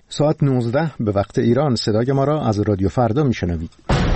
ساعت 19 به وقت ایران صدای ما را از رادیو فردا میشنوید.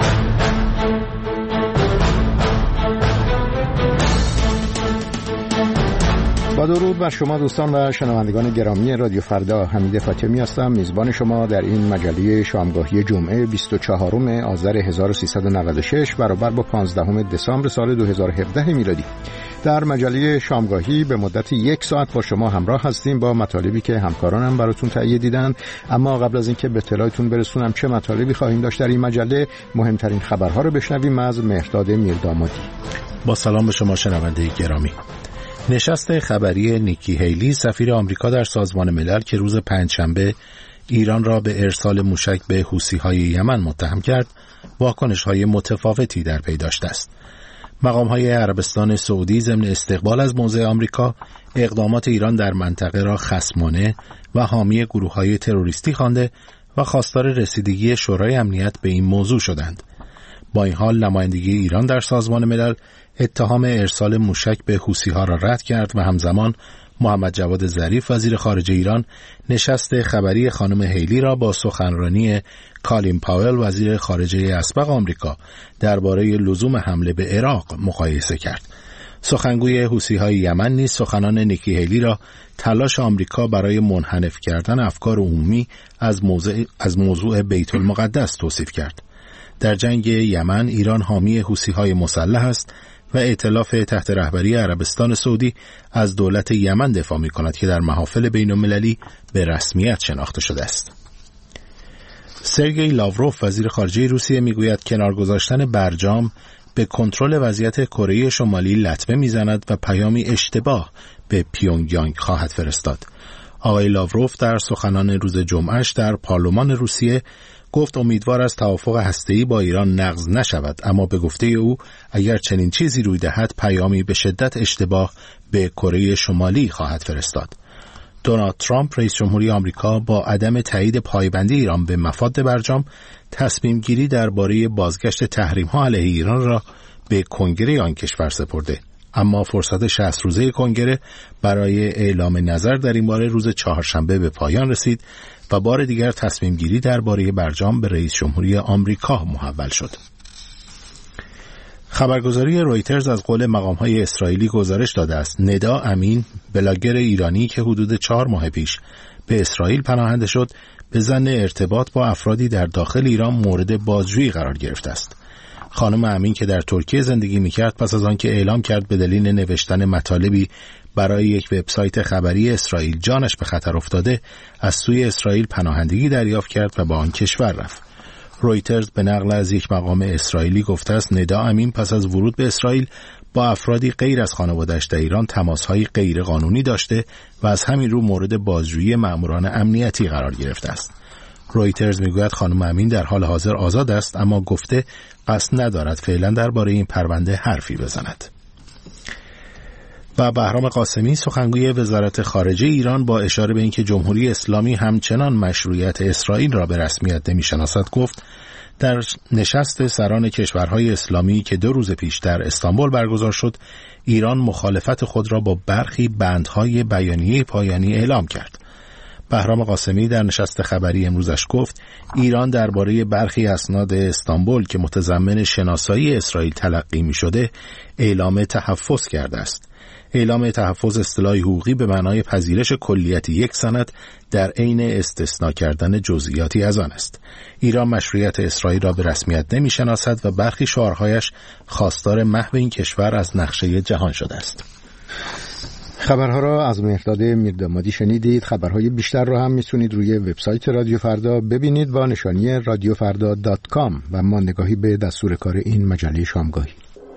با درود بر شما دوستان و شنوندگان گرامی رادیو فردا، حمید فاطمی هستم، میزبان شما در این مجله شامگاهی جمعه 24 آذر 1396 برابر با 15 دسامبر سال 2017 میلادی. در مجله شامگاهی به مدت 1 ساعت با شما همراه هستیم با مطالبی که همکارانم براتون تهیه دیدن. اما قبل از اینکه به اطلاعتون برسونم چه مطالبی خواهیم داشت در این مجله، مهمترین خبرها رو بشنویم از مهرداد میردامادی. با سلام به شما شنونده گرامی. نشست خبری نیکی هیلی سفیر آمریکا در سازمان ملل که روز پنجشنبه ایران را به ارسال موشک به حوثی‌های یمن متهم کرد، واکنش‌های متفاوتی در پی داشته است. مقام‌های عربستان سعودی ضمن استقبال از موضع آمریکا، اقدامات ایران در منطقه را خصمانه و حامی گروه‌های تروریستی خوانده و خواستار رسیدگی شورای امنیت به این موضوع شدند. با این حال نمایندگی ایران در سازمان ملل اتهام ارسال موشک به حوثی‌ها را رد کرد و همزمان محمد جواد ظریف وزیر خارجه ایران نشست خبری خانم هیلی را با سخنرانی کالین پاول وزیر خارجه اسبق آمریکا درباره لزوم حمله به عراق مقایسه کرد. سخنگوی حوثی‌های یمن نیز سخنان نیکی هیلی را تلاش آمریکا برای منحنف کردن افکار عمومی از موضوع بیت المقدس توصیف کرد. در جنگ یمن ایران حامی حوثی‌های مسلح است و ائتلاف تحت رهبری عربستان سعودی از دولت یمن دفاع می‌کند که در محافل بین‌المللی به رسمیت شناخته شده است. سرگئی لاوروف وزیر خارجه روسیه میگوید کنار گذاشتن برجام به کنترل وضعیت کره شمالی لطمه میزند و پیامی اشتباه به پیونگیانگ خواهد فرستاد. آقای لاوروف در سخنان روز جمعهش در پارلمان روسیه گفت امیدوار است توافق هسته‌ای با ایران نقض نشود، اما به گفته او اگر چنین چیزی روی دهد پیامی به شدت اشتباه به کره شمالی خواهد فرستاد. دونالد ترامپ رئیس جمهوری آمریکا با عدم تایید پایبندی ایران به مفاد برجام تصمیم گیری درباره بازگشت تحریم‌ها علیه ایران را به کنگره آن کشور سپرده، اما فرصت 60 روزه کنگره برای اعلام نظر در این باره روز چهارشنبه به پایان رسید و بار دیگر تصمیم گیری درباره برجام به رئیس جمهوری آمریکا محول شد. خبرگزاری رویترز از قول مقام‌های اسرائیلی گزارش داده است ندا امین، بلاگر ایرانی که حدود 4 ماه پیش به اسرائیل پناهنده شد، به ظن ارتباط با افرادی در داخل ایران مورد بازجویی قرار گرفته است. خانم امین که در ترکیه زندگی می‌کرد پس از آنکه اعلام کرد به دلیل نوشتن مطالبی برای یک وبسایت خبری اسرائیل جانش به خطر افتاده، از سوی اسرائیل پناهندگی دریافت کرد و به آن کشور رفت. رویترز به نقل از یک مقام اسرائیلی گفته است ندا امین پس از ورود به اسرائیل با افرادی غیر از خانواده‌اش در ایران تماس‌های غیر قانونی داشته و از همین رو مورد بازجویی مأموران امنیتی قرار گرفته است. رویترز میگوید خانم امین در حال حاضر آزاد است، اما گفته قصد ندارد فعلا درباره این پرونده حرفی بزند. و بهرام قاسمی سخنگوی وزارت خارجه ایران با اشاره به اینکه جمهوری اسلامی همچنان مشروعیت اسرائیل را به رسمیت نمی‌شناسد گفت در نشست سران کشورهای اسلامی که 2 روز پیش در استانبول برگزار شد، ایران مخالفت خود را با برخی بندهای بیانیه پایانی اعلام کرد. بهرام قاسمی در نشست خبری امروزش گفت ایران درباره برخی اسناد استانبول که متضمن شناسایی اسرائیل تلقی می شده اعلام تحفظ کرده است. اعلام تحفظ اصطلاحی حقوقی به معنای پذیرش کلیت یک سند در عین استثناء کردن جزئیاتی از آن است. ایران مشروعیت اسرائیل را به رسمیت نمی شناسد و برخی شعارهایش خواستار محو این کشور از نقشه جهان شده است. خبرها را از مهرداد میردامادی شنیدید. خبرهای بیشتر را هم میتونید روی وبسایت رادیو فردا ببینید با نشانی radiofarda.com و ما نگاهی به دستور کار این مجله شامگاهی.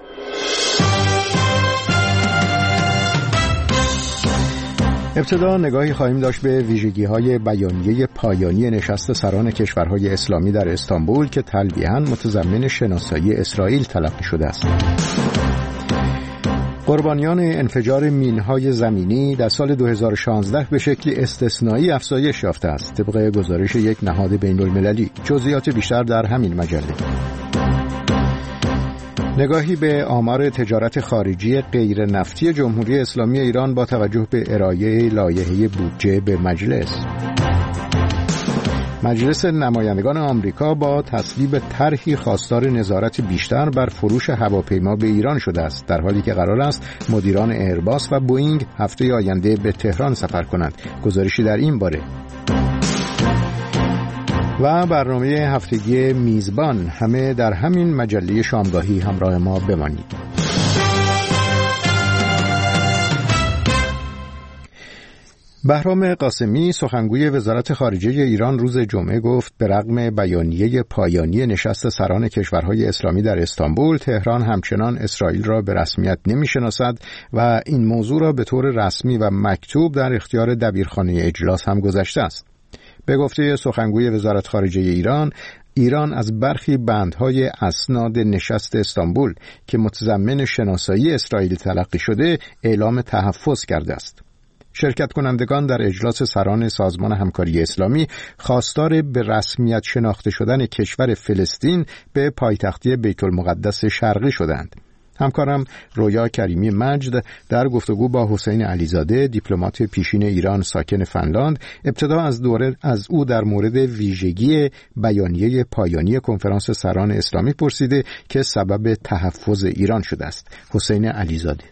ابتدا نگاهی خواهیم داشت به ویژگی‌های بیانیه پایانی نشست سران کشورهای اسلامی در استانبول که تلویحاً متضمن شناسایی اسرائیل تلقی شده است. قربانیان انفجار مین‌های زمینی در سال 2016 به شکلی استثنایی افزایش یافته است، طبق گزارش یک نهاد بین‌المللی. جزئیات بیشتر در همین مجله. نگاهی به آمار تجارت خارجی غیر نفتی جمهوری اسلامی ایران با توجه به ارائه لایحه بودجه به مجلس. مجلس نمایندگان آمریکا با تصویب طرحی خواستار نظارت بیشتر بر فروش هواپیما به ایران شده است، در حالی که قرار است مدیران ایرباس و بوئینگ هفته آینده به تهران سفر کنند. گزارشی در این باره. و برنامه هفتگی میزبان، همه در همین مجله شامگاهی همراه ما بمانید. بهرام قاسمی سخنگوی وزارت خارجه ایران روز جمعه گفت به رغم بیانیه پایانی نشست سران کشورهای اسلامی در استانبول، تهران همچنان اسرائیل را به رسمیت نمی‌شناسد و این موضوع را به طور رسمی و مکتوب در اختیار دبیرخانه اجلاس هم گذاشته است. به گفته سخنگوی وزارت خارجه ایران از برخی بندهای اسناد نشست استانبول که متضمن شناسایی اسرائیل تلقی شده اعلام تحفظ کرده است. شرکت کنندگان در اجلاس سران سازمان همکاری اسلامی خواستار به رسمیت شناخته شدن کشور فلسطین به پایتختی بیت المقدس شرقی شدند. همکارم رویا کریمی مجد در گفتگو با حسین علیزاده، دیپلمات پیشین ایران ساکن فنلاند، ابتدا از او در مورد ویژگی بیانیه پایانی کنفرانس سران اسلامی پرسیده که سبب تحفظ ایران شده است. حسین علیزاده: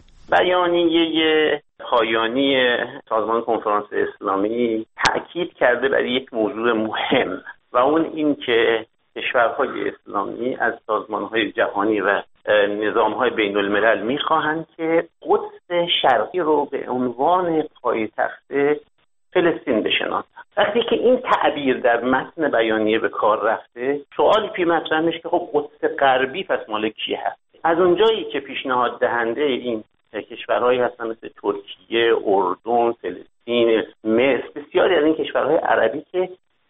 بیانیه پایانی سازمان کنفرانس اسلامی تأکید کرده بر یک موضوع مهم و اون این که کشورهای اسلامی از سازمانهای جهانی و نظامهای بین الملل میخواهند که قدس شرقی رو به عنوان پایتخت فلسطین بشناسند. وقتی که این تعبیر در متن بیانیه به کار رفته، سوالی پیش مطرح میشه که خب قدس غربی پس مال کی هست؟ از اونجایی که پیشنهاد دهنده این کشورهایی هستن مثل ترکیه، اردن، فلسطین، مصر، بسیاری از این کشورهای عربی که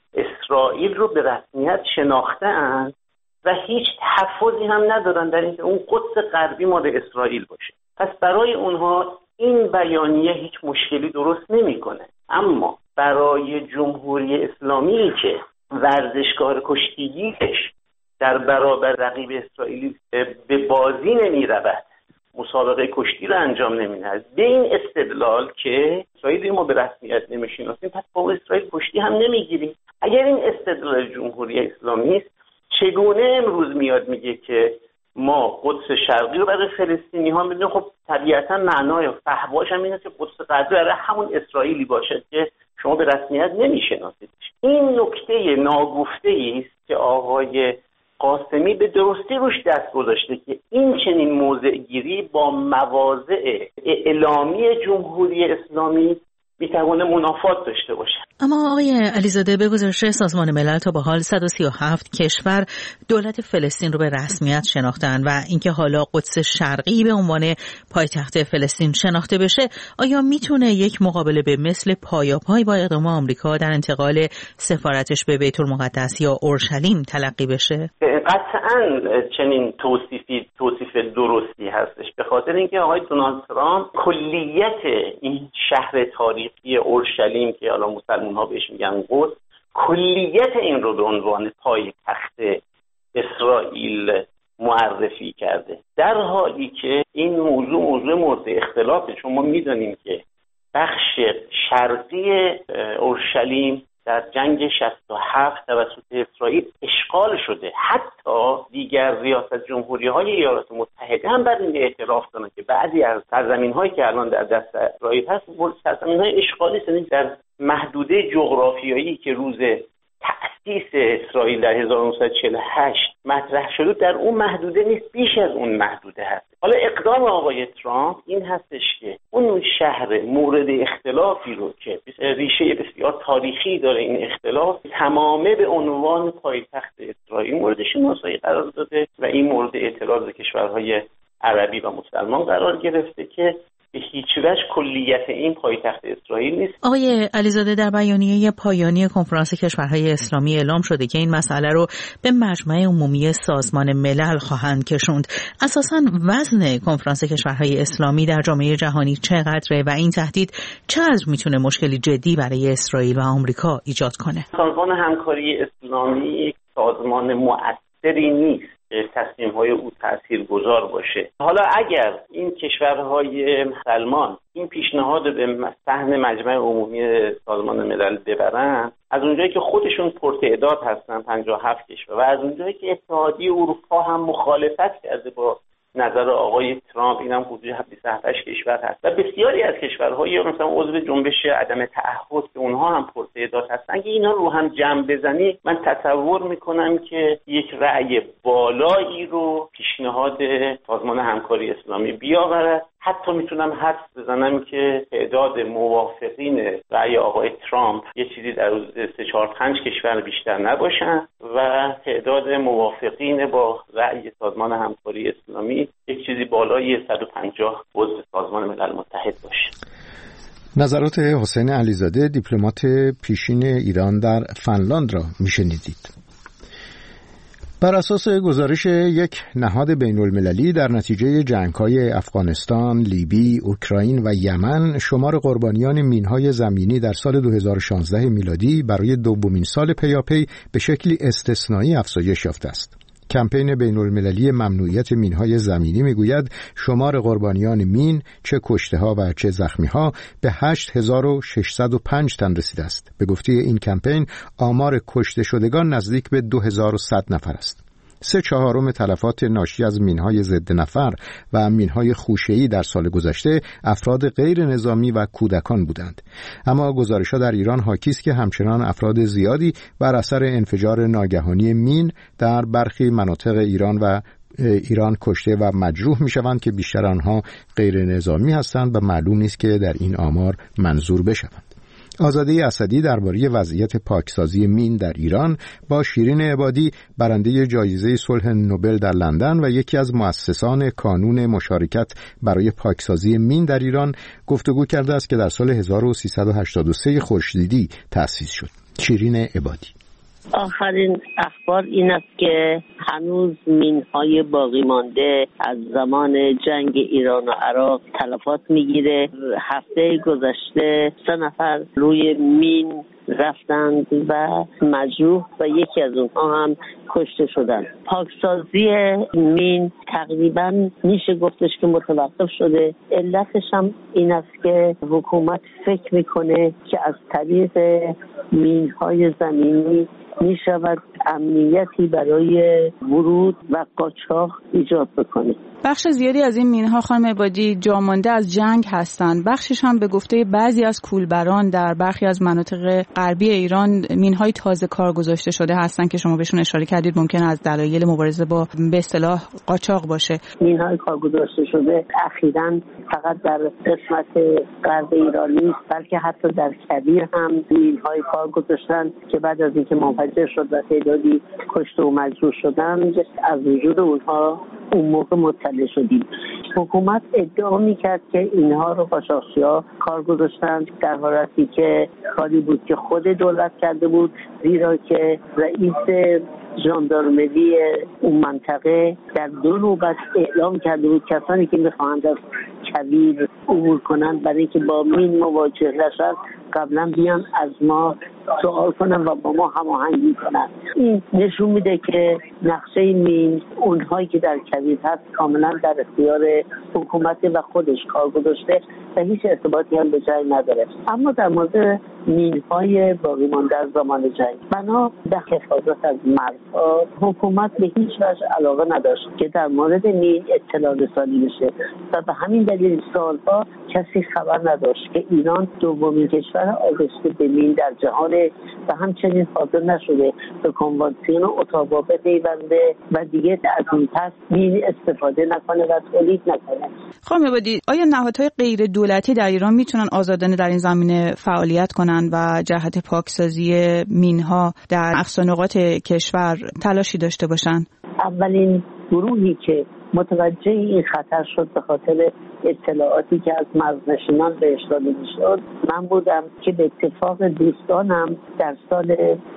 اسرائیل رو به رسمیت شناخته‌اند و هیچ تحفظی هم ندارن در اینکه اون قدس غربی مال اسرائیل باشه. پس برای اونها این بیانیه هیچ مشکلی درست نمی‌کنه. اما برای جمهوری اسلامی که ورزشگاه کشتیگیرش در برابر رقیب اسرائیلی به بازی نمی‌رود، مسابقه کشتی رو انجام نمی‌دهد، به این استدلال که اسرائیل ما به رسمیت نمی‌شناسیم پس با اسرائیل کشتی هم نمی‌گیریم. اگر این استدلال جمهوری اسلامی است، چگونه امروز میاد میگه که ما قدس شرقی رو برای فلسطینی‌ها میدونیم؟ خب طبیعتاً معنای فحواش هم اینه که قدس غربی برای همون اسرائیلی باشه که شما به رسمیت نمی‌شناسیدش. این نکته ناگفته‌ای است که آقای قاسمی به درستی روش دست گذاشته که این چنین موضع گیری با مواضع اعلامی جمهوری اسلامی میتونه منافات داشته باشه. اما آقای علیزاده، به گزارش سازمان ملل تا به حال 137 کشور دولت فلسطین رو به رسمیت شناختن و اینکه حالا قدس شرقی به عنوان پایتخت فلسطین شناخته بشه، آیا میتونه یک مقابله به مثل پایاپای با اقدام آمریکا در انتقال سفارتش به بیت المقدس یا اورشلیم تلقی بشه؟ قطعاً چنین توصیف درستی هستش، به خاطر اینکه آقای دونالد ترامپ کلیت این شهر تاریخی اورشلیم که حالا مسلمان‌ها بهش میگن قدس، کلیت این رو به عنوان پایتخت اسرائیل معرفی کرده، در حالی که این موضوع مورد اختلافه. چون ما میدونیم که بخش شرقی اورشلیم در جنگ 67 توسط اسرائیل اشغال شده. حتی دیگر ریاست جمهوری‌های ایالات متحده هم بر این اعتراف دارن که بعضی از سرزمین‌هایی که الان در دست اسرائیل هست سرزمین‌های اشغالی هستند. در محدوده جغرافیایی که روز تأسیس اسرائیل در 1948 مطرح شده، در اون محدوده نیست، بیش از اون محدوده هست. حالا اقدام آقای ترامپ این هستش که اون شهر مورد اختلافی رو که ریشه بسیار تاریخی داره، این اختلاف تمامه به عنوان پایتخت اسرائیل مورد شناسایی قرار داده و این مورد اعتراض کشورهای عربی و مسلمان قرار گرفته که به هیچ وجه کلیت این پایتخت اسرائیل نیست. آقای علیزاده، در بیانیه پایانی کنفرانس کشورهای اسلامی اعلام شده که این مسئله رو به مجمع عمومی سازمان ملل خواهند کشوند. اساساً وزن کنفرانس کشورهای اسلامی در جامعه جهانی چقدره و این تهدید چقدر میتونه مشکلی جدی برای اسرائیل و آمریکا ایجاد کنه؟ سازمان همکاری اسلامی یک سازمان مؤثری نیست تصمیم‌های او تاثیرگذار باشه. حالا اگر این کشورهای مسلمان این پیشنهاد به صحن مجمع عمومی سازمان ملل ببرن، از اونجایی که خودشون پرتعداد هستن 57 کشور و از اونجایی که اتحادیه اروپا هم مخالفت کرده با نظر آقای ترامپ، اینم حدود 27 کشور هست و بسیاری از کشورهای مثلا عضو جنبش عدم تعهد که اونها هم پرتعداد هستن، اگه اینا رو هم جمع بزنی من تصور میکنم که یک رأی بالایی رو پیشنهاد سازمان همکاری اسلامی بیاورد. حتی میتونم حدس بزنم که تعداد موافقین رأی آقای ترامپ یه چیزی در 3-4-5 کشور بیشتر نباشن و تعداد موافقین با رأی سازمان همکاری اسلامی یک چیزی بالای 150 عضو سازمان ملل متحد باشه. نظرات حسین علیزاده، دیپلمات پیشین ایران در فنلاند را میشنیدید. بر اساس گزارش یک نهاد بین المللی در نتیجه جنگ‌های افغانستان، لیبی، اوکراین و یمن، شمار قربانیان مین‌های زمینی در سال 2016 میلادی برای دومین سال پیاپی به شکلی استثنایی افزایش یافته است. کمپین بین المللی ممنوعیت مین‌های زمینی میگوید شمار قربانیان مین، چه کشته‌ها و چه زخمی‌ها، به 8605 تن رسیده است. به گفته این کمپین آمار کشته شدگان نزدیک به 2100 نفر است. 3/4 تلفات ناشی از مین‌های ضد نفر و مین‌های خوشه‌ای در سال گذشته افراد غیر نظامی و کودکان بودند. اما گزارش‌ها در ایران حاکی است که همچنان افراد زیادی بر اثر انفجار ناگهانی مین در برخی مناطق ایران کشته و مجروح می‌شوند که بیشتر آنها غیر نظامی هستند و معلوم نیست که در این آمار منظور بشوند. آزاده اسدی درباره وضعیت پاکسازی مین در ایران با شیرین عبادی، برنده جایزه صلح نوبل در لندن و یکی از مؤسسان کانون مشارکت برای پاکسازی مین در ایران، گفتگو کرده است که در سال 1383 خورشیدی تأسیس شد. شیرین عبادی: آخرین اخبار این است که هنوز مین‌های باقی مانده از زمان جنگ ایران و عراق تلفات میگیره. هفته گذشته 3 نفر روی مین رفتند و مجروح و یکی از اونها هم کشته شدند. پاکسازی مین تقریبا میشه گفتش که متوقف شده. علتش هم این است که حکومت فکر میکنه که از طریق مین‌های زمینی می شود امنیتی برای ورود و قاچاق ایجاد بکنه. بخش زیادی از این مین‌ها خانم عبادی جامانده از جنگ هستند. بخشش هم به گفته بعضی از کولبران در برخی از مناطق غربی ایران مین‌های تازه کار گذاشته شده هستند که شما بهشون اشاره کردید ممکنه از دلایل مبارزه با به اصطلاح قاچاق باشه. مین‌های کار گذاشته شده اخیراً فقط در قسمت غرب ایران نیست، بلکه حتی در کویر هم مین‌های کار گذاشتن که بعد از اینکه منفجر شد و تعدادی کشته و مجروح شدند، از وجود اونها اون موقع مطلع شدیم. حکومت ادعا میکرد که اینها رو قاچاقچی‌ها کار گذاشتند، در حالتی که کاری بود که خود دولت کرده بود، زیرا که رئیس ژاندارمری اون منطقه در 2 نوبت اعلام کرده بود کسانی که میخواهند از کویر عبور کنند برای اینکه با مین مواجه نشن قبلا بیان از ما سوال کنن و با ما هماهنگی کنن. این نشون میده که نقشه مین اونهایی که در کویر هست کاملا در اختیار حکومت و خودش کار گذاشته و هیچ ارتباطی هم به جای نداره. اما در مورد مین‌های باقی مانده از زمان جنگ، بنا به حفاظت از مرزها، حکومت به هیچ وجه علاقه نداشت که در مورد مین اطلاع رسانی بشه و به همین دلیل سالها کسی خبر نداشت که ایران دومین کشور آغشته به مین در جهان و همچنین حاضر نشده به کنوانسیون اتاوا بپیونده و دیگه از این پس مین استفاده نکنه و تولید نکنه. خانم عبادی، آیا نهادهای غیر دولتی در ایران میتونن آزادانه در این زمینه فعالیت کنن و جهت پاکسازی مین‌ها در اقصا نقاط کشور تلاشی داشته باشن؟ اولین گروهی که متوجه این خطر شد به خاطر اطلاعاتی که از مرزنشینان بهش داده میشد من بودم که به اتفاق دوستانم در سال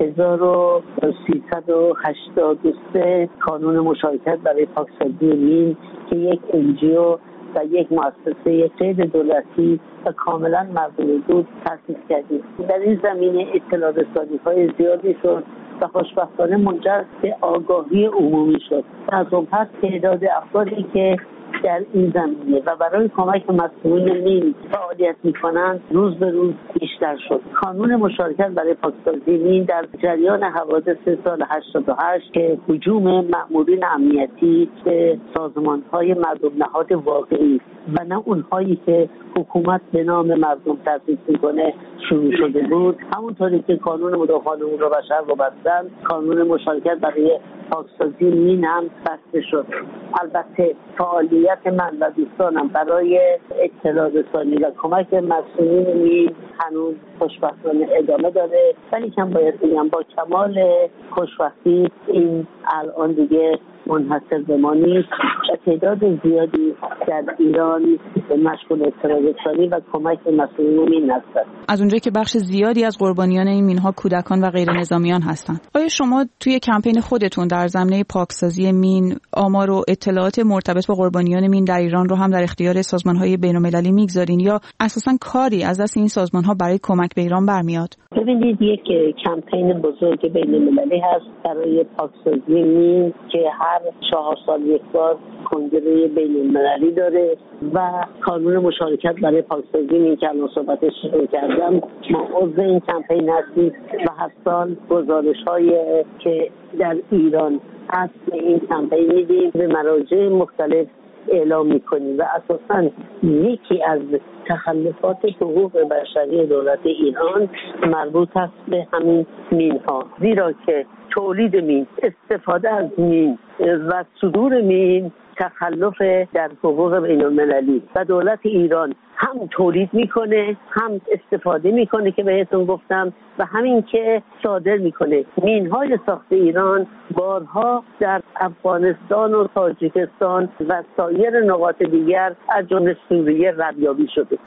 1383 کانون مشارکت برای پاکسازی مین که یک NGO و یک مؤسسه غیر دولتی و کاملا مردمی بود تأسیس کردیم. در این زمینه اطلاع رسانی‌های زیادی شد و خوشبختانه منجر به آگاهی عمومی شد. از اون پس تعداد افرادی که در این زمینه و برای کمک مسئولین مین فعالیت میکنند روز به روز بیشتر شد. کانون مشارکت برای پاکسازی مین در جریان حوادث سال 88 که هجوم مأمورین امنیتی به سازمان‌های مردم نهاد واقعی و نه اونهایی که حکومت به نام مردم تأسیس میکنه شروع شده بود، همونطوری که قانون مدافعان حقوق بشر رو بستن، کانون مشارکت برای پاکسازی مین هم بسته شد. البته فعالیت من و دوستانم برای اطلاع رسانی و کمک مسئولین مین هنوز خوشبختانه ادامه داره، ولی کم باید بگم با کمال خوشبختی این الان دیگه منحصر به ما نیست و تعداد زیادی در ایران مشغول اطلاع رسانی و کمک مسئولین مین هستند. از اونجایی که بخش زیادی از قربانیان این مین‌ها کودکان و غیر نظامیان هستند، آیا شما توی کمپین خودتون در زمینه پاکسازی مین آمار و اطلاعات مرتبط با قربانیان مین در ایران رو هم در اختیار سازمان‌های بین‌المللی میگذارین یا اساساً کاری از دست این سازمان‌ها برای کمک به ایران برمیاد؟ ببینید، یک کمپین بزرگ بین‌المللی هست برای پاکسازی مین که هر 4 سال یک بار کنگره بین‌المللی داره و کانون مشارکت برای پاکسازی مین که الان صحبتش شروع کردم ما عضو این کمپین هستیم و هر سال گزارش‌هایی که در ایران هست این کمپین میدیم به مراجع مختلف اعلام میکنیم و اساساً یکی از تخلفات حقوق بشری دولت ایران مربوط است به همین مین ها، زیرا که تولید مین، استفاده از مین و صدور مین تخلف در حقوق بین‌المللی و دولت ایران هم تولید میکنه هم استفاده میکنه که بهتون گفتم و همین که صادر میکنه. مین‌های ساخت ایران بارها در افغانستان و تاجیکستان و سایر نقاط دیگر از جمله سوریه ردیابی شده.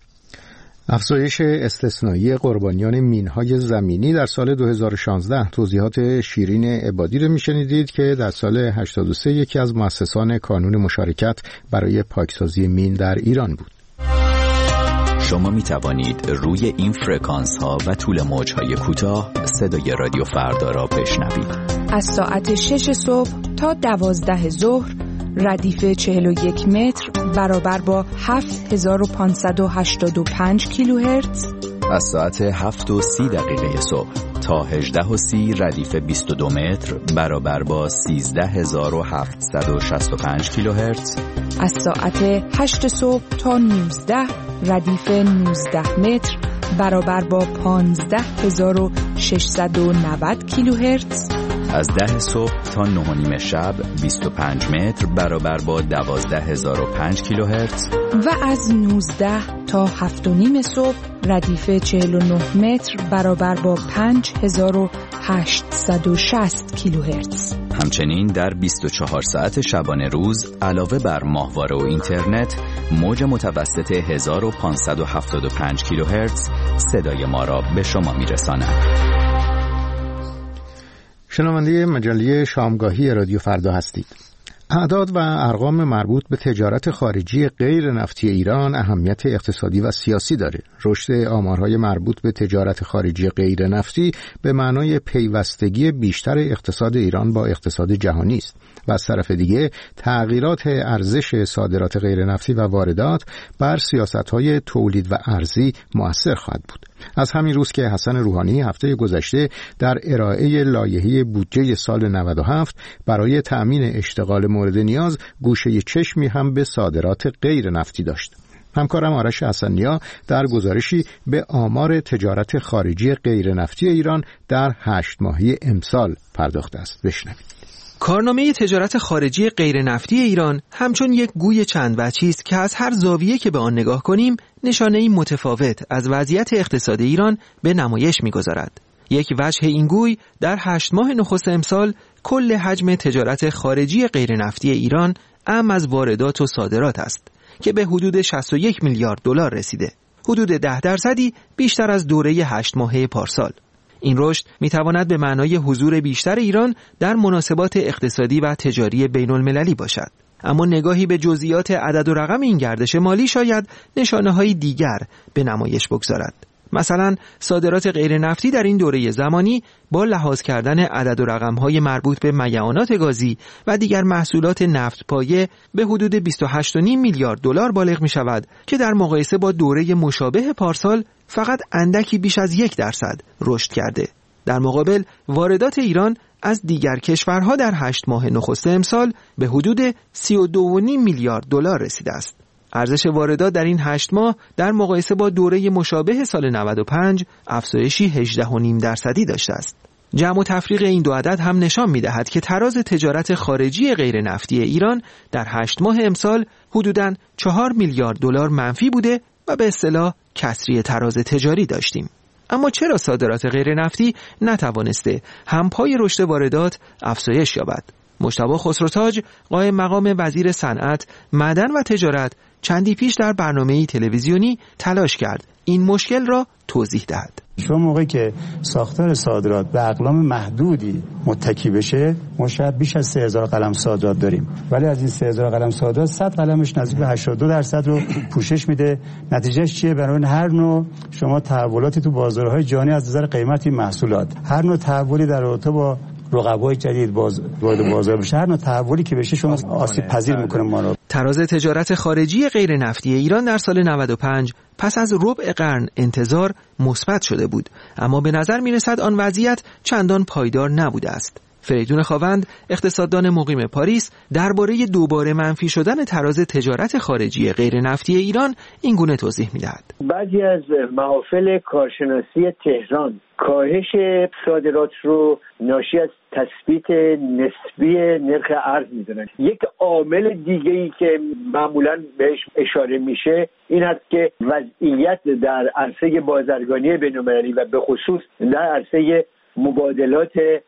افزایش استثنایی قربانیان مین‌های زمینی در سال 2016 توضیحات شیرین عبادی رو میشنیدید که در سال 83 یکی از مؤسسان کانون مشارکت برای پاکسازی مین در ایران بود. شما می توانید روی این فرکانس ها و طول موج های کوتاه صدای رادیو فردا را بشنوید. از ساعت 6 صبح تا 12 ظهر ردیف 41 متر برابر با 7585 کیلوهرتز. از ساعت 7:30 صبح تا 18:30 ردیف 22 متر برابر با 13765 کیلوهرتز. از ساعت 8 صبح تا 19 ردیف 19 متر برابر با 15690 کیلوهرتز. از 10 صبح تا 9:30 شب 25 متر برابر با 12005 کیلوهرتز و از 19 تا 7:30 صبح ردیف 49 متر برابر با 5860 کیلوهرتز. همچنین در 24 ساعت شبانه روز علاوه بر ماهواره و اینترنت موج متوسط 1575 کیلوهرتز صدای ما را به شما میرساند. شنونده مجله شامگاهی رادیو فردا هستید. اعداد و ارقام مربوط به تجارت خارجی غیر نفتی ایران اهمیت اقتصادی و سیاسی داره. رشد آمارهای مربوط به تجارت خارجی غیر نفتی به معنای پیوستگی بیشتر اقتصاد ایران با اقتصاد جهانی است و از طرف دیگه تغییرات ارزش صادرات غیر نفتی و واردات بر سیاست‌های تولید و ارزی مؤثر خواهد بود. از همین روز که حسن روحانی هفته گذشته در ارائه لایحه بودجه سال 97 برای تأمین اشتغال مورد نیاز گوشه چشمی هم به صادرات غیر نفتی داشت. همکارم آرش حسنیا در گزارشی به آمار تجارت خارجی غیر نفتی ایران در 8 ماهه امسال پرداخته است. بشنوید. کارنامه تجارت خارجی غیر نفتی ایران همچون یک گوی چند وجهی است که از هر زاویه که به آن نگاه کنیم نشانه‌ای متفاوت از وضعیت اقتصاد ایران به نمایش می‌گذارد. یک وجه این گوی در 8 ماه نخست امسال کل حجم تجارت خارجی غیر نفتی ایران اعم از واردات و صادرات است که به حدود 61 میلیارد دلار رسیده، حدود 10% بیشتر از دوره 8 ماهه پارسال. این رشد میتواند به معنای حضور بیشتر ایران در مناسبات اقتصادی و تجاری بین المللی باشد. اما نگاهی به جزئیات عدد و رقم این گردش مالی شاید نشانه‌های دیگر به نمایش بگذارد. مثلا صادرات غیر نفتی در این دوره زمانی با لحاظ کردن عدد و رقم‌های مربوط به میعانات گازی و دیگر محصولات نفت پایه به حدود 28.5 میلیارد دلار بالغ می‌شود که در مقایسه با دوره مشابه پارسال فقط اندکی بیش از 1% رشد کرده. در مقابل واردات ایران از دیگر کشورها در 8 ماه نخست امسال به حدود 32.5 میلیارد دلار رسیده است. ارزش واردات در این 8 ماه در مقایسه با دوره مشابه سال 95 افزایشی 18.5% داشته است. جمع و تفریق این دو عدد هم نشان می‌دهد که تراز تجارت خارجی غیر نفتی ایران در 8 ماه امسال حدوداً 4 میلیارد دلار منفی بوده و به اصطلاح کسری تراز تجاری داشتیم. اما چرا صادرات غیر نفتی نتوانسته هم پای رشد واردات افزایش یابد؟ مجتبی خسروتاج قائم مقام وزیر صنعت، معدن و تجارت چندی پیش در برنامه‌ای تلویزیونی تلاش کرد این مشکل را توضیح دهد. شما موقعی که ساختار صادرات به اقلام محدودی متکی بشه، ما شاید بیش از 3000 قلم صادرات داریم، ولی از این 3000 قلم صادرات 100 قلمش نزدیک به 82% رو پوشش میده. نتیجهش چیه؟ برای هر نوع شما تحولاتی تو بازارهای جهانی از نظر قیمتی محصولات، هر نوع تحولی در رابطه با رقبای جدید وارد بازار بشه، هر نوع تحولی که بشه شما آسیب پذیر میکنه ما رو. تراز تجارت خارجی غیر نفتی ایران در سال 95 پس از ربع قرن انتظار مثبت شده بود، اما به نظر میرسد آن وضعیت چندان پایدار نبوده است. فریدون خاوند اقتصاددان مقیم پاریس درباره دوباره منفی شدن تراز تجارت خارجی غیر نفتی ایران این گونه توضیح می‌دهد. بعضی از محافل کارشناسی تهران کاهش صادرات رو ناشی از تثبیت نسبی نرخ ارز می‌دونن. یک عامل دیگه‌ای که معمولاً بهش اشاره میشه این است که وضعیت در عرصه بازرگانی بین‌المللی و به خصوص در عرصه مبادلات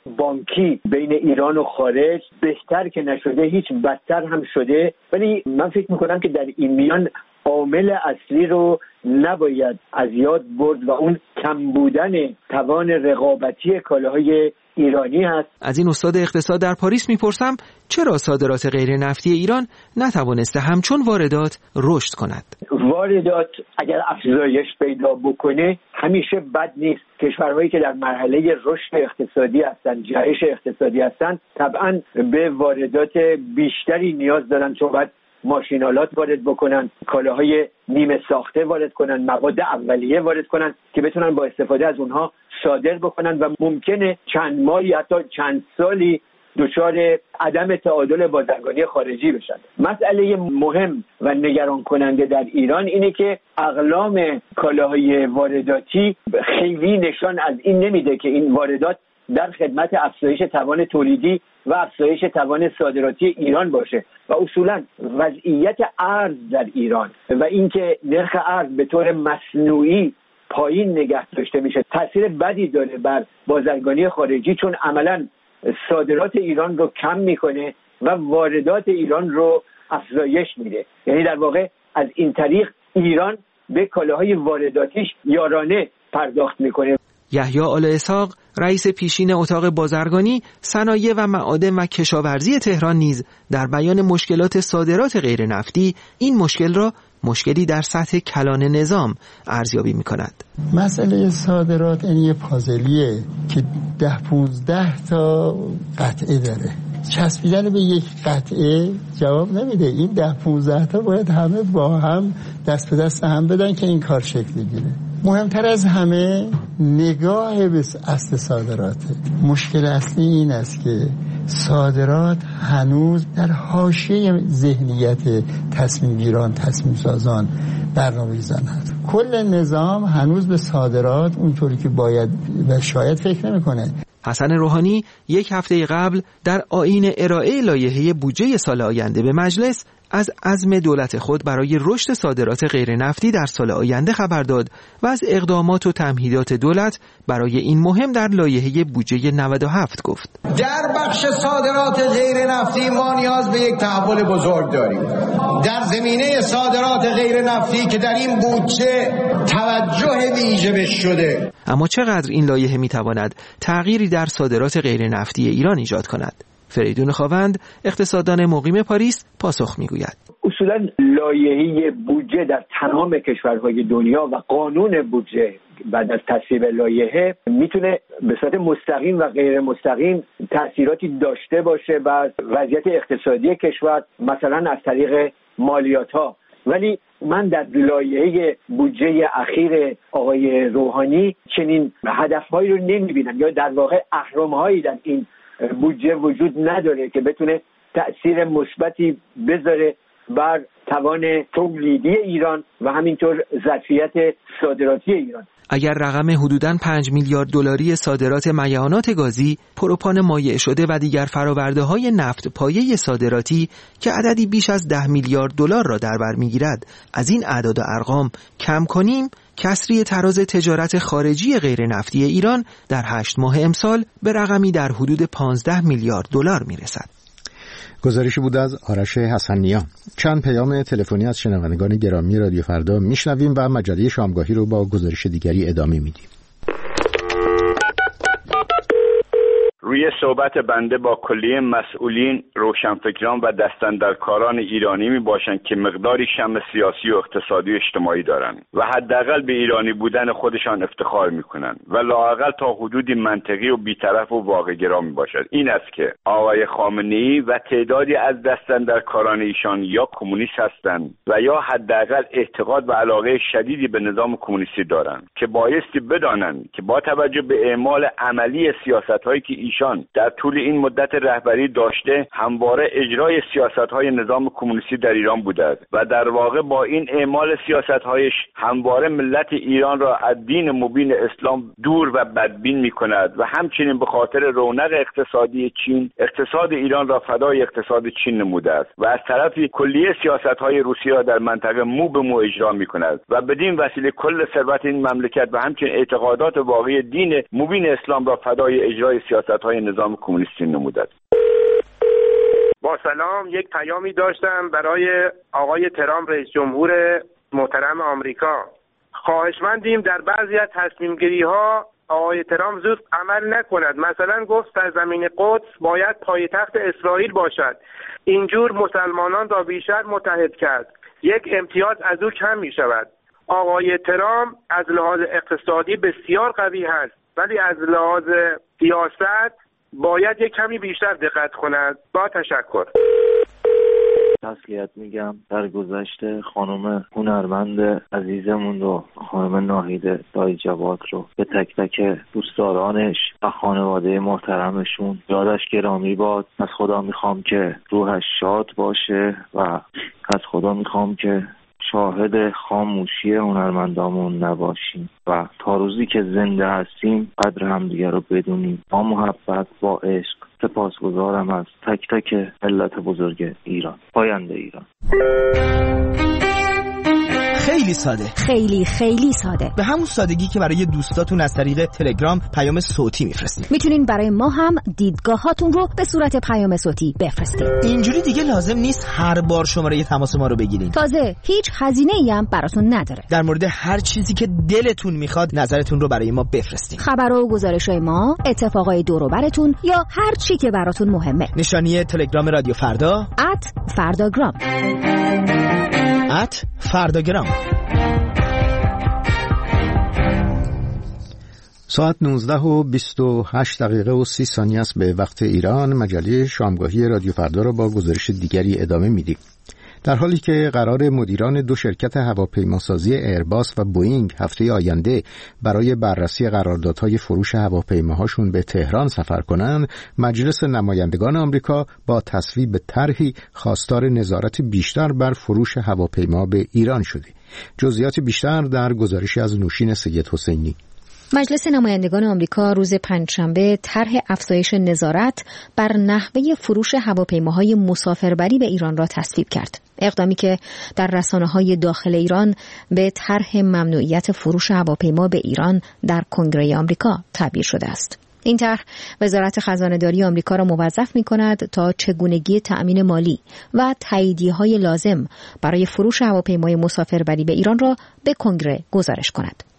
بانکی بین ایران و خارج بهتر که نشده، هیچ بدتر هم شده. ولی من فکر میکنم که در این میان عامل اصلی رو نباید از یاد برد و اون کم بودن توان رقابتی کالاهای ایرانی هست. از این استاد اقتصاد در پاریس میپرسم چرا صادرات غیر نفتی ایران نتوانسته همچون واردات رشد کند؟ واردات اگر افزایش پیدا بکنه همیشه بد نیست. کشورهایی که در مرحله رشد اقتصادی هستند، جهش اقتصادی هستند، طبعا به واردات بیشتری نیاز دارن، چون باید ماشینالات وارد بکنن، کالاهای نیمه ساخته وارد کنن، مواد اولیه وارد کنن که بتونن با استفاده از اونها صادر بکنن و ممکنه چند ماهی حتی چند سالی دچار عدم تعادل بازرگانی خارجی بشن. مسئله مهم و نگران کننده در ایران اینه که اقلام کالاهای وارداتی خیلی نشان از این نمیده که این واردات در خدمت افزایش توان تولیدی و افزایش توان صادراتی ایران باشه و اصولا وضعیت ارز در ایران و اینکه نرخ ارز به طور مصنوعی پایین نگه داشته میشه تاثیر بدی داره بر بازرگانی خارجی، چون عملاً صادرات ایران رو کم میکنه و واردات ایران رو افزایش میده. یعنی در واقع از این طریق ایران به کالاهای وارداتیش یارانه پرداخت میکنه. یحیی آل اسحاق رئیس پیشین اتاق بازرگانی، صنایع و معادن و کشاورزی تهران نیز در بیان مشکلات صادرات غیر نفتی این مشکل را مشکلی در سطح کلان نظام ارزیابی می‌کند. مسئله صادرات این یه پازلیه که 10-15 تا قطعه داره. چسبیدن به یک قطعه جواب نمیده. این 10-15 تا باید همه با هم دست به دست هم بدن که این کار شکل بگیره. مهمتر از همه نگاه به اصل صادراته. مشکل اصلی این است که صادرات هنوز در حاشیه ذهنیت تصمیم گیران، تصمیم سازان برنامه‌ریزان هست. کل نظام هنوز به صادرات اونطوری که باید و شاید فکر نمی‌کنه. حسن روحانی یک هفته قبل در آیین ارائه لایحه بودجه سال آینده به مجلس از عزم دولت خود برای رشد صادرات غیر نفتی در سال آینده خبر داد و از اقدامات و تمهیدات دولت برای این مهم در لایحه بودجه 97 گفت. در بخش صادرات غیر نفتی ما نیاز به یک تحول بزرگ داریم. در زمینه صادرات غیر نفتی که در این بودجه توجه ویژه بهش شده. اما چقدر این لایحه میتواند تغییری در صادرات غیر نفتی ایران ایجاد کند؟ فریدون خاوند اقتصاددان مقیم پاریس پاسخ میگوید. اصولا لایحه بودجه در تمام کشورهای دنیا و قانون بودجه بعد از تصویب لایحه میتونه به صورت مستقیم و غیر مستقیم تأثیراتی داشته باشه بر وضعیت اقتصادی کشور، مثلا از طریق مالیات ها. ولی من در لایحه بودجه اخیر آقای روحانی چنین هدفهایی رو نمیبینم، یا در واقع اهرم‌هایی در این بودجه وجود نداره که بتونه تأثیر مثبتی بذاره بر توان تولیدی ایران و همینطور ظرفیت صادراتی ایران. اگر رقم حدوداً 5 میلیارد دلاری صادرات میعانات گازی، پروپان مایع شده و دیگر فرآورده‌های نفت پایه صادراتی که عددی بیش از 10 میلیارد دلار را در بر می‌گیرد، از این اعداد و ارقام کم کنیم، کسری تراز تجارت خارجی غیر نفتی ایران در 8 ماه امسال به رقمی در حدود 15 میلیارد دلار می‌رسد. گزارشی بود از آرش حسنیان. چند پیام تلفنی از شنوندگان گرامی رادیو فردا میشنویم و مجله شامگاهی رو با گزارش دیگری ادامه میدیم. روی صحبت بنده با کلیه مسئولین، روشنفکران و دستاندرکاران ایرانی می باشند که مقداری شم سیاسی و اقتصادی و اجتماعی دارند و حداقل به ایرانی بودن خودشان افتخار می کنند و لااقل تا حدودی منطقی و بی‌طرف و واقع‌گرا می باشد. این است که آقای خامنه‌ای و تعدادی از دستاندرکاران ایشان یا کمونیست هستند و یا حداقل اعتقاد و علاقه شدیدی به نظام کمونیستی دارند که بایستی بدانند که با توجه به اعمال عملی سیاست‌هایی که ایشان در طول این مدت رهبری داشته، همواره اجرای سیاست‌های نظام کمونیستی در ایران بوده است و در واقع با این اعمال سیاست‌هایش همواره ملت ایران را از دین مبین اسلام دور و بدبین می‌کند و همچنین به خاطر رونق اقتصادی چین، اقتصاد ایران را فدای اقتصاد چین نموده است و از طرفی کلیه سیاست‌های روسیه را در منطقه مو به مو اجرا می‌کند و بدین وسیله کل ثروت این مملکت و همچنین اعتقادات واقعی دین مبین اسلام را فدای اجرای سیاست‌های نظام کمونیستی نموده. با سلام، یک پیامی داشتم برای آقای ترامپ رئیس جمهور محترم آمریکا. خواهشمندیم در بعضی از تصمیم‌گیری‌ها آقای ترامپ زود عمل نکند. مثلا گفت سرزمین قدس باید پایتخت اسرائیل باشد. اینجور مسلمانان را بیشتر متحد کرد. یک امتیاز از او کم می‌شود. آقای ترامپ از لحاظ اقتصادی بسیار قوی هست، ولی از لحاظ سیاست باید یک کمی بیشتر دقت کند. با تشکر. تسلیت میگم در گذشته خانم هنرمند عزیزمون رو، خانم ناهید دایی جواد رو، به تک تک دوستدارانش و خانواده محترمشون یادش گرامی باد. از خدا میخوام که روحش شاد باشه و از خدا میخوام که شاهد خاموشی هنرمندامون نباشیم و تا روزی که زنده هستیم قدر همدیگه رو بدونیم. با محبت، با عشق. سپاسگزارم از تک تک ملت بزرگ ایران. پاینده ایران. خیلی ساده، خیلی ساده، به همون سادگی که برای دوستاتون از طریق تلگرام پیام صوتی میفرستید. میتونین برای ما هم دیدگاهاتون رو به صورت پیام صوتی بفرستید. اینجوری دیگه لازم نیست هر بار شماره تماس ما رو بگیرین. تازه هیچ هزینه‌ای هم براتون نداره. در مورد هر چیزی که دلتون میخواد نظرتون رو برای ما بفرستید. خبر و گزارش‌های ما، اتفاقای دور و براتون یا هر چی که براتون مهمه. نشانی تلگرام رادیو فردا @فرداگرام. فرداگرام. ساعت 19:28 و 30 ثانیه است به وقت ایران. مجله شامگاهی رادیو فردا را با گزارش دیگری ادامه میدیم. در حالی که قرار مدیران دو شرکت هواپیماسازی ایرباس و بوئینگ هفته آینده برای بررسی قراردادهای فروش هواپیماهاشون به تهران سفر کنند، مجلس نمایندگان آمریکا با تصویب طرحی خواستار نظارت بیشتر بر فروش هواپیما به ایران شده. جزئیات بیشتر در گزارشی از نوشین سید حسینی. مجلس نمایندگان آمریکا روز پنجشنبه طرح افزایش نظارت بر نحوه فروش هواپیماهای مسافربری به ایران را تصویب کرد. اقدامی که در رسانه‌های داخل ایران به طرح ممنوعیت فروش هواپیما به ایران در کنگره آمریکا تعبیر شده است. این طرح وزارت خزانه‌داری آمریکا را موظف می‌کند تا چگونگی تأمین مالی و تاییدیه‌های لازم برای فروش هواپیمای مسافربری به ایران را به کنگره گزارش کند.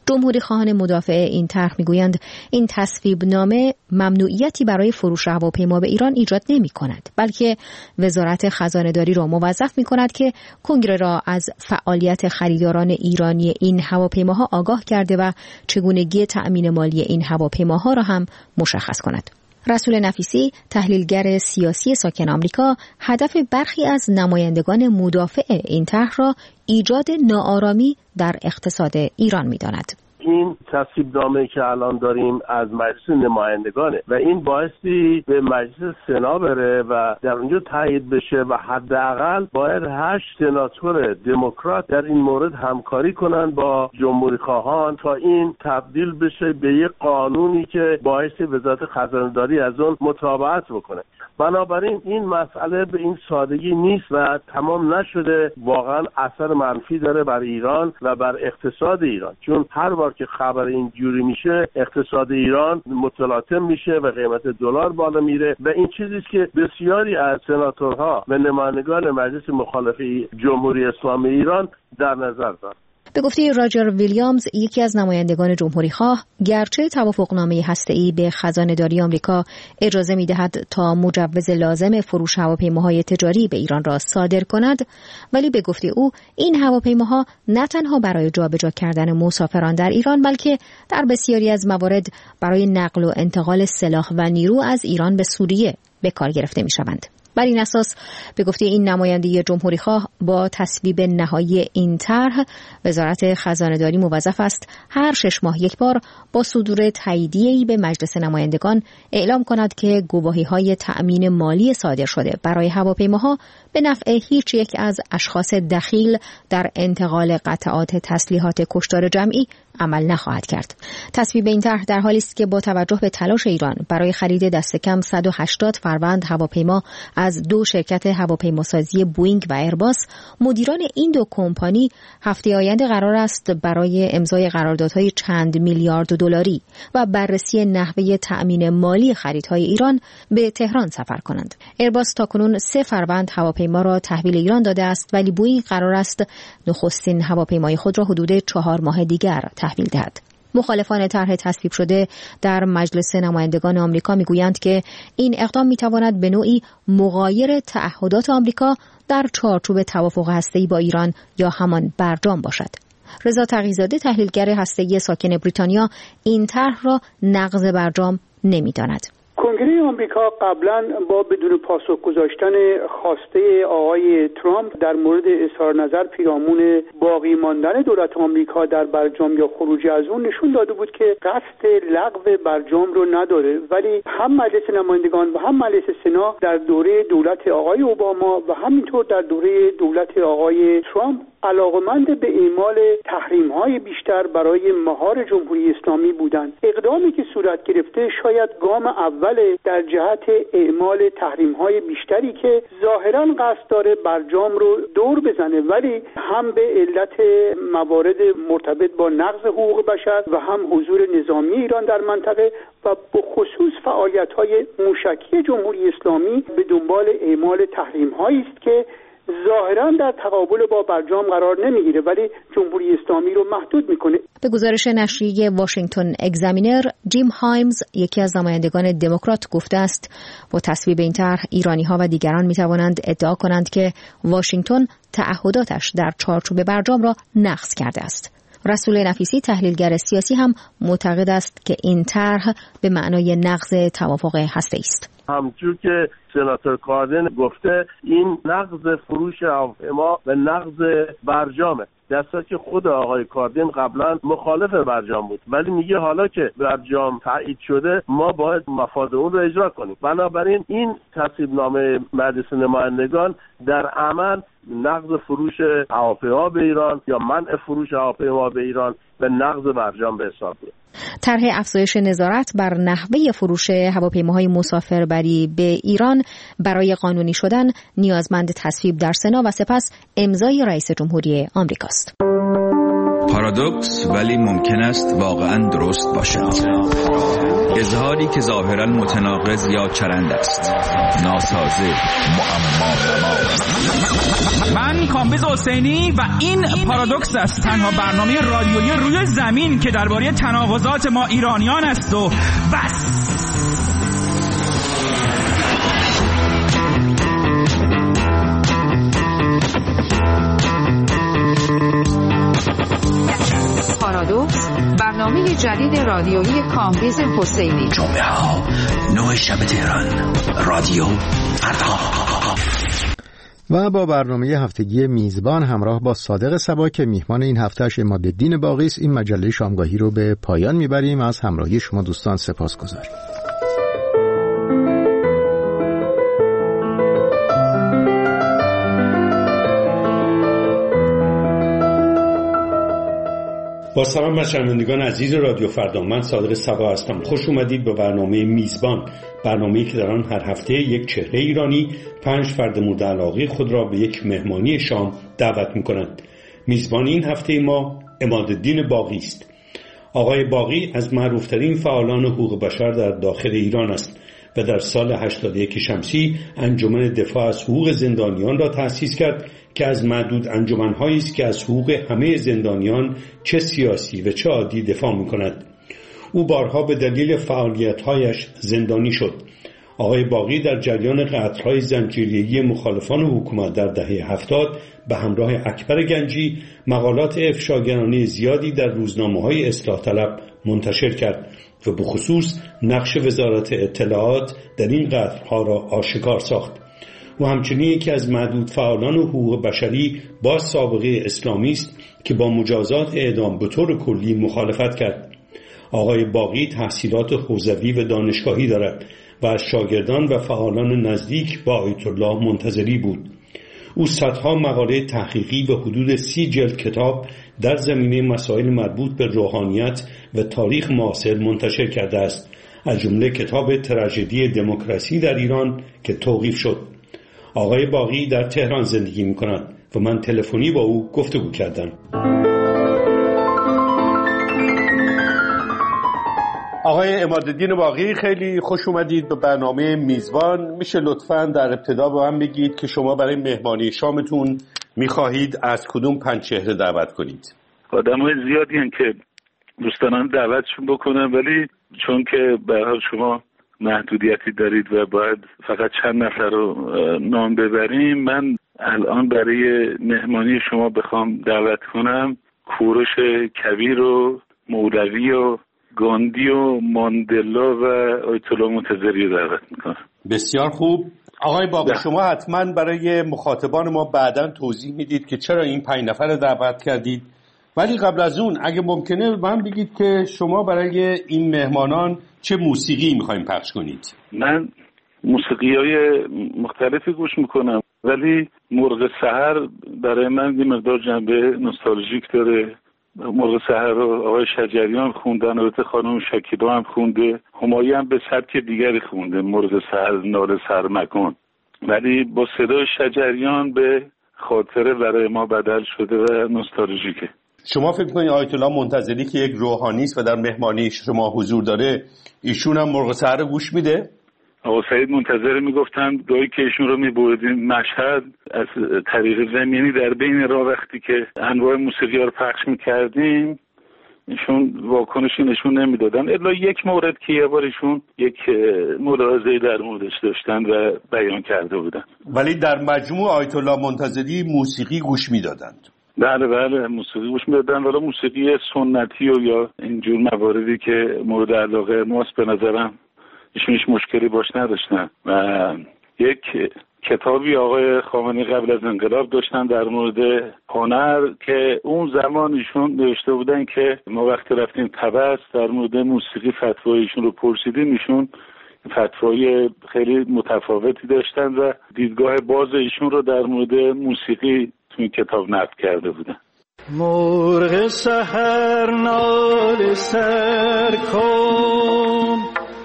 جمهوری خواهان مدافع این طرح میگویند این تصویب نامه ممنوعیتی برای فروش هواپیما به ایران ایجاد نمی کند، بلکه وزارت خزانه‌داری را موظف می کند که کنگره را از فعالیت خریداران ایرانی این هواپیماها آگاه کرده و چگونگی تأمین مالی این هواپیماها را هم مشخص کند. رسول نفیسی، تحلیلگر سیاسی ساکن آمریکا، هدف برخی از نمایندگان مدافع این طرح را ایجاد ناآرامی در اقتصاد ایران می‌داند. این تصویبنامه‌ای که الان داریم از مجلس نمایندگانه و این باعثی به مجلس سنا بره و در اونجا تایید بشه و حداقل باید 8 سناتور دموکرات در این مورد همکاری کنن با جمهوری خواهان تا این تبدیل بشه به یک قانونی که باعث وزارت خزانه‌داری از اون متابعت بکنه. بنابراین این مسئله به این سادگی نیست و تمام نشده، واقعا اثر منفی داره بر ایران و بر اقتصاد ایران، چون هر بار که خبر این جوری میشه اقتصاد ایران متلاطم میشه و قیمت دلار بالا میره و این چیزی است که بسیاری از سناتورها و نمایندگان مجلس مخالف جمهوری اسلامی ایران در نظر دارند. به گفته راجر ویلیامز، یکی از نمایندگان جمهوری‌خواه، گرچه توافقنامه هسته‌ای به خزانه‌داری آمریکا اجازه می‌دهد تا مجوز لازم فروش هواپیماهای تجاری به ایران را صادر کند، ولی به گفته او این هواپیماها نه تنها برای جابجا کردن مسافران در ایران، بلکه در بسیاری از موارد برای نقل و انتقال سلاح و نیرو از ایران به سوریه به کار گرفته می‌شوند. بر این اساس به گفته این نماینده جمهوری‌خواه با تصویب نهایی این طرح، وزارت خزانه‌داری موظف است هر 6 ماه یک بار با صدور تاییدیه‌ای به مجلس نمایندگان اعلام کند که گواهی‌های تأمین مالی صادر شده برای هواپیماها به نفع هیچ یک از اشخاص دخیل در انتقال قطعات تسلیحات کشتار جمعی عمل نخواهد کرد. تصویب این طرح در حالی است که با توجه به تلاش ایران برای خرید دست کم 180 فروند هواپیما از 2 شرکت هواپیماسازی بوئینگ و ایرباس، مدیران این 2 کمپانی هفته آینده قرار است برای امضای قراردادهای چند میلیارد دلاری و بررسی نحوه تأمین مالی خریدهای ایران به تهران سفر کنند. ایرباس تاکنون 3 فروند هواپیما را تحویل ایران داده است، ولی بوئینگ قرار است نخستین هواپیمای خود را حدود 4 ماه دیگر تحویل دهد. مخالفان طرح تصویب شده در مجلس نمایندگان آمریکا میگویند که این اقدام میتواند به نوعی مغایر تعهدات آمریکا در چارچوب توافق هسته‌ای با ایران یا همان برجام باشد. رضا تقی‌زاده، تحلیلگر هسته‌ای ساکن بریتانیا، این طرح را نقض برجام نمی‌داند. کنگره آمریکا قبلا با بدون پاسخ گذاشتن خواسته آقای ترامپ در مورد اظهار نظر پیرامون باقی ماندن دولت آمریکا در برجام یا خروج از اون نشون داده بود که قصد لغو برجام رو نداره، ولی هم مجلس نمایندگان و هم مجلس سنا در دوره دولت آقای اوباما و همینطور در دوره دولت آقای ترامپ علاقمند به اعمال تحریم‌های بیشتر برای مهار جمهوری اسلامی بودند. اقدامی که صورت گرفته شاید گام اول در جهت اعمال تحریم‌های بیشتری که ظاهراً قصد داره برجام رو دور بزنه، ولی هم به علت موارد مرتبط با نقض حقوق بشر و هم حضور نظامی ایران در منطقه و به خصوص فعالیت‌های موشکی جمهوری اسلامی به دنبال اعمال تحریم‌هایی است که ظاهراً در تقابل با برجام قرار نمیگیره ولی جمهوری اسلامی رو محدود میکنه. به گزارش نشریه واشنگتن اگزامینر، جیم هایمز، یکی از نمایندگان دموکرات، گفته است با تصویب این طرح ایرانی‌ها و دیگران میتوانند ادعا کنند که واشنگتن تعهداتش در چارچوب برجام را نقض کرده است. رسول نفیسی، تحلیلگر سیاسی، هم معتقد است که این طرح به معنای نقض توافق هسته‌ای است. همچون که سناتور کاردن گفته این نقض فروش هواپیما و نقض برجامه، درسته که خود آقای کاردن قبلا مخالف برجام بود، ولی میگه حالا که برجام تایید شده ما باید مفاد اون رو اجرا کنیم. بنابراین این تصویبنامه مجلس نمایندگان در عمل نقض فروش هواپیما به ایران یا منع فروش هواپیما به ایران و نقض برجام به حساب میاد. طرح افزایش نظارت بر نحوه فروش هواپیماهای مسافربری به ایران برای قانونی شدن نیازمند تصویب در سنا و سپس امضای رئیس جمهوری آمریکاست. پارادوکس ولی ممکن است واقعا درست باشد. اظهاری که ظاهرا متناقض یا چرند است، ناسازه، معما. من کامبیز حسینی و این پارادوکس است، تنها برنامه رادیویی روی زمین که درباره تناقضات ما ایرانیان است و بس. پارادوکس، برنامه جدید رادیویی کامبیز حسینی. جمعه ها 9 شب تهران، رادیو فردا. و با برنامه هفتگی میزبان همراه با صادق صبا که میهمان این هفتهش عمادالدین باقی است، این مجله شامگاهی رو به پایان میبریم. از همراهی شما دوستان سپاسگزاریم. با سلام شنوندگان عزیز رادیو فردا، من صادق صبا هستم. خوش اومدید به برنامه میزبان، برنامه‌ای که در آن هر هفته یک چهره ایرانی 5 فرد مورد علاقه خود را به یک مهمانی شام دعوت می‌کنند. میزبان این هفته ما عمادالدین باقی است. آقای باقی از معروف‌ترین فعالان حقوق بشر در داخل ایران است و در سال 81 شمسی انجمن دفاع از حقوق زندانیان را تأسیس کرد که از معدود انجمن‌هایی است که از حقوق همه زندانیان چه سیاسی و چه عادی دفاع می‌کند. او بارها به دلیل فعالیت‌هایش زندانی شد. آقای باقی در جریان قتل‌های زنجیره‌ای مخالفان حکومت در دهه 70 به همراه اکبر گنجی مقالات افشاگرانه زیادی در روزنامه‌های اصلاح طلب منتشر کرد و به خصوص نقش وزارت اطلاعات در این قتل‌ها را آشکار ساخت. و همچنین یکی از معدود فعالان حقوق بشری با سابقه اسلامی است که با مجازات اعدام به طور کلی مخالفت کرد. آقای باقی تحصیلات حوزوی و دانشگاهی دارد و از شاگردان و فعالان نزدیک با آیت الله منتظری بود. او صدها مقاله تحقیقی و حدود 30 جلد کتاب در زمینه مسائل مربوط به روحانیت و تاریخ معاصر منتشر کرده است، از جمله کتاب تراژدی دموکراسی در ایران که توقیف شد. آقای باقی در تهران زندگی می‌کند و من تلفنی با او گفتگو کردم. آقای عمادالدین باقی، خیلی خوش اومدید به برنامه میزبان. میشه لطفاً در ابتدا با هم بگید که شما برای مهمانی شامتون می‌خواهید از کدوم 5 چهره دعوت کنید؟ آدم‌های زیادی هستن که دوستان دعوتشون بکنن، ولی چون که به هر حال شما محدودیتی دارید و باید فقط چند نفر رو نام ببریم، من الان برای مهمانی شما بخوام دعوت کنم کوروش کبیر و مولوی و گاندی و ماندلا و آیت الله منتظری دعوت میکنم. بسیار خوب. آقای باقی، شما حتما برای مخاطبان ما بعداً توضیح میدید که چرا این 5 نفر رو دعوت کردید، ولی قبل از اون اگه ممکنه من بگید که شما برای این مهمانان چه موسیقی میخوایم پخش کنید؟ من موسیقی‌های مختلفی گوش میکنم، ولی مرغ سحر برای من یه مقدار جنبه نوستالژیک داره. مرغ سحر رو آقای شجریان خوندن، البته خانم شکیبا هم خونده، همایی هم به سبک دیگری خونده، مرغ سحر ناله سر مکن، ولی با صدای شجریان به خاطره برای ما بدل شده و نوستالژیکه. شما فکر کنید آیت الله منتظری که یک روحانی است و در مهمانی شما حضور داره، ایشون هم مرغ سحر گوش میده؟ آقا سعید منتظری میگفتن گاهی که ایشون رو میبردیم مشهد از طریق زمینی در بین راه، وقتی که انواع موسیقی رو پخش میکردیم ایشون واکنشی نشون نمیدادن، الا یک مورد که یه بار ایشون یک ملاحظه‌ای در موردش داشتن و بیان کرده بودن. ولی در مجموع آیت الله منتظری موسیقی گوش میدادند. بله موسیقی گوش میدادن، ولی موسیقی سنتی و یا اینجور مواردی که مورد علاقه ماست به نظرم ایشون هیچ مشکلی باش نداشتن. و یک کتابی آقای خامنه‌ای قبل از انقلاب داشتن در مورد هنر که اون زمان ایشون نوشته بودن که ما وقتی رفتیم طبس در مورد موسیقی فتوای ایشون رو پرسیدیم، ایشون فتوای خیلی متفاوتی داشتن و دیدگاه باز ایشون رو در مورد موسیقی تو این کتاب نقد کرده بودن. مرغ سحر ناله سر کن،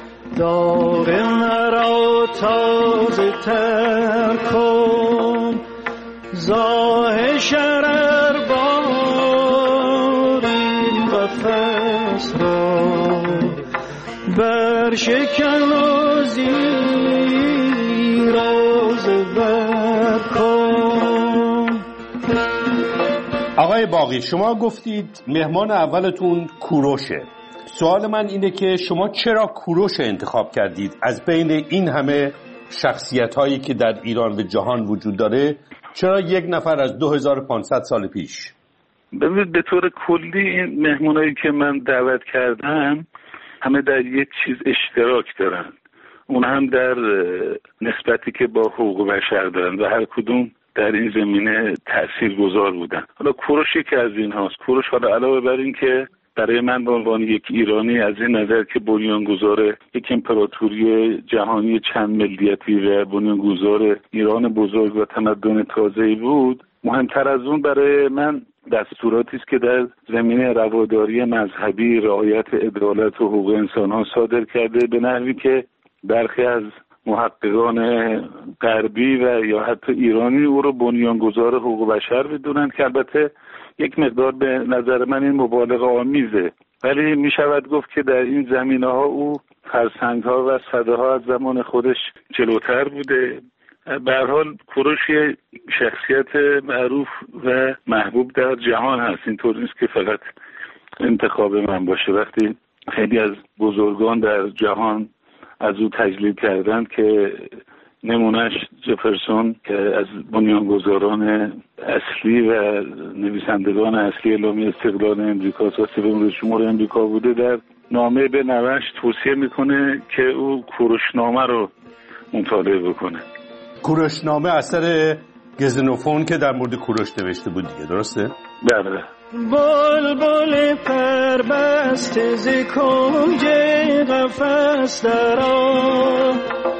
داغ مرا تازه تر کن، زاه شرر باد شکن و زیراز بد کن. آقای باقی، شما گفتید مهمان اولتون کوروشه. سوال من اینه که شما چرا کوروش انتخاب کردید؟ از بین این همه شخصیت هایی که در ایران و جهان وجود داره چرا یک نفر از 2500 سال پیش؟ ببینید به طور کلی این مهمونایی که من دعوت کردم همه در یک چیز اشتراک دارن، اون هم در نسبتی که با حقوق بشر دارن و هر کدوم در این زمینه تاثیرگذار بودن. حالا کوروش یکی از این هاست. کوروش حالا علاوه بر این که برای من به عنوان یک ایرانی از این نظر که بنیانگذار یک امپراتوری جهانی چند ملیتی و بنیانگذار ایران بزرگ و تمدن تازه‌ای بود، مهمتر از اون برای من دستوراتی است که در زمینه رواداری مذهبی، رعایت عدالت و حقوق انسان‌ها صادر کرده، به نحوی که برخی از محققان غربی و یا حتی ایرانی او رو بنیانگذار حقوق بشر بدونن که البته یک مقدار به نظر من این مبالغه آمیزه، ولی می شود گفت که در این زمینه‌ها او فرسنگ‌ها و سده‌ها از زمان خودش جلوتر بوده. به هر حال کوروش شخصیت معروف و محبوب در جهان هست، اینطور نیست که فقط انتخاب من باشه. وقتی خیلی از بزرگان در جهان از او تجلیل کردند که نمونهش جفرسون که از بنیانگذاران اصلی و نویسندگان اصلی اعلامیه استقلال امریکا و سومین رئیس جمهور امریکا بوده، در نامه به نوه‌اش توصیه میکنه که او کوروشنامه رو مطالعه بکنه. کوروشنامه اثر گزنوفون که در مورد کوروش نوشته بود دیگه، درسته؟ بله. بلبل پربسته ز کنج قفس درآ،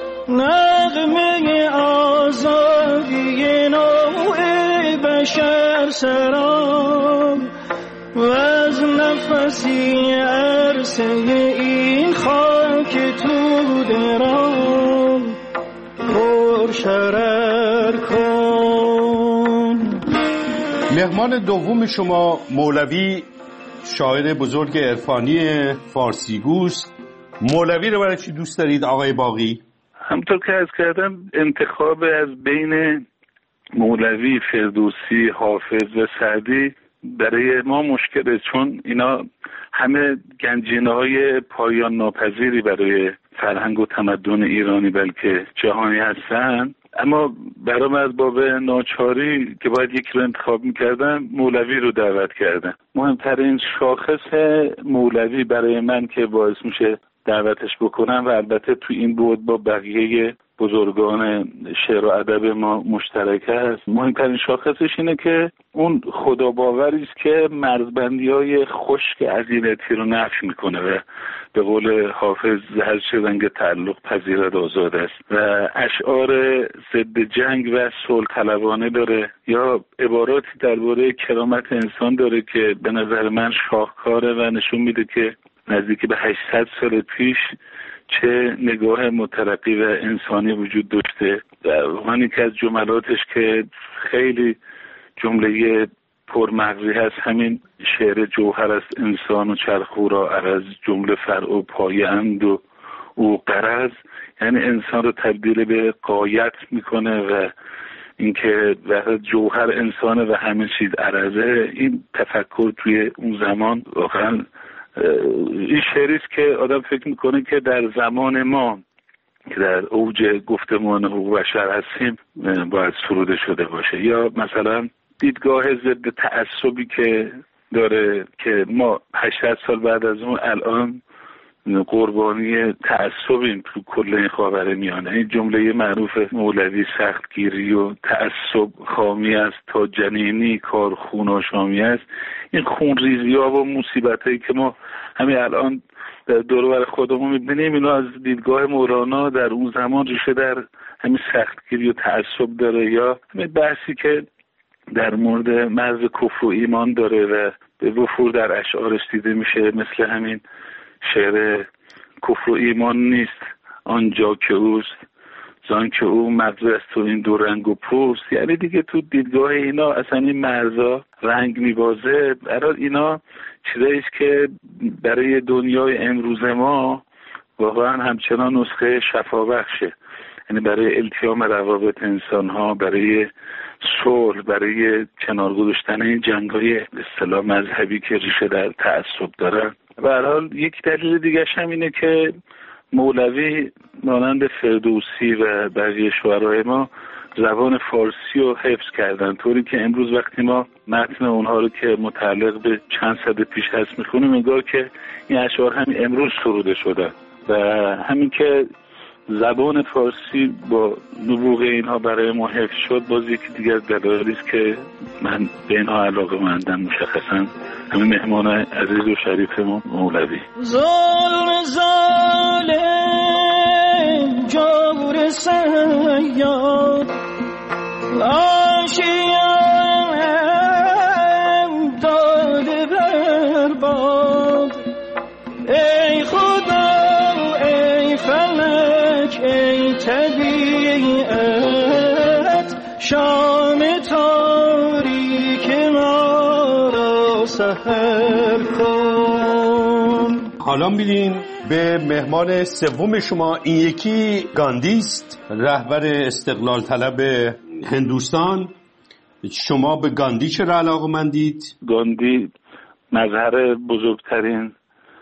نغمه آزادی نوع بشر سرا، و از نفسی عرصه این خاک تو درام پرشرر کن. مهمان دوم شما مولوی، شاعر بزرگ عرفانی فارسیگوست. مولوی رو برای چی دوست دارید آقای باقی؟ همطور که عرض کردم انتخاب از بین مولوی، فردوسی، حافظ و سعدی برای ما مشکله، چون اینا همه گنجینه‌های پایان ناپذیری برای فرهنگ و تمدن ایرانی بلکه جهانی هستن. اما برام از باب ناچاری که باید یک رو انتخاب میکردم، مولوی رو دعوت کردم. مهمترین شاخص مولوی برای من که باعث میشه دعوتش بکنم و البته تو این بود با بقیه بزرگان شعر و ادب ما مشترک است، مهمترین شاخصش اینه که اون خداباوری است که مرزبندی‌های خشک عزیلتی رو نفی میکنه و به قول حافظ هر چه رنگ تعلق پذیرد آزاد است و اشعار ضد جنگ و صلح طلبانه داره یا عباراتی درباره کرامت انسان داره که به نظر من شاهکاره و نشون میده که نزدیک به 800 سال پیش چه نگاه مترقی و انسانی وجود داشته. من یکی از جملاتش که خیلی جمله پرمغزی هست همین شعر جوهر است انسان و چرخو را عرض، جمله فرع و پایه اند و او غرض، یعنی انسان رو تبدیل به غایت میکنه و اینکه جوهر انسانه و همه چیز عرضه. این تفکر توی اون زمان واقعا این شعری است که آدم فکر میکنه که در زمان ما که در اوج گفتمان حقوق بشر هستیم باید سروده شده باشه. یا مثلا دیدگاه ضد تعصبی که داره که ما 800 سال بعد از اون الان قربانی تعصبیم تو کل این خاورمیانه. این جمله معروف مولوی سختگیری و تعصب خامی است تا جنینی کار خون آشامی است. این خونریزی ها و مصیبت هایی که ما همین الان دور و بر خودمون میبینیم، اینا از دیدگاه مولانا در اون زمان ریشه در همین سختگیری و تعصب داره. یا همین بحثی که در مورد مرز کفر و ایمان داره و به وفور در اشعارش دیده میشه، مثل همین شعر کفر و ایمان نیست آنجا که اوست زان که او مغز است و این دو رنگ و پوست. یعنی دیگه تو دیدگاه اینا اصلا این مرزا رنگ میبازه. برای اینا چیزاییست که برای دنیای امروز ما واقعا همچنان نسخه شفابخشه، یعنی برای التیام روابط انسان‌ها، برای صلح، برای کنار گذاشتن این جنگ‌های به اصطلاح مذهبی که ریشه در تعصب دارن. به هر حال یک دلیل دیگه هم اینه که مولوی مانند فردوسی و بقیه شعرای ما زبان فارسی رو حفظ کردن، طوری که امروز وقتی ما متن اونها رو که متعلق به چند صده پیش هست میخونیم انگار که این اشعار همین امروز سروده شدن و همین که زبان فارسی با نبوغ اینها برای ما حفظ شد باز یکی دیگر دلایلی است که من به اینها علاقه‌مندم، مشخصا همین مهمان عزیز و شریف ما مولوی. ظلم ظالم جور سیاد آشیم داده بر باد، ای خدا ای فلک ای طبیعت شام تاریک ما را سحر کن. حالا میریم به مهمان سوم شما. این یکی گاندی است، رهبر استقلال طلب هندوستان. شما به گاندی چرا علاقه‌مندید؟ گاندی مظهر بزرگترین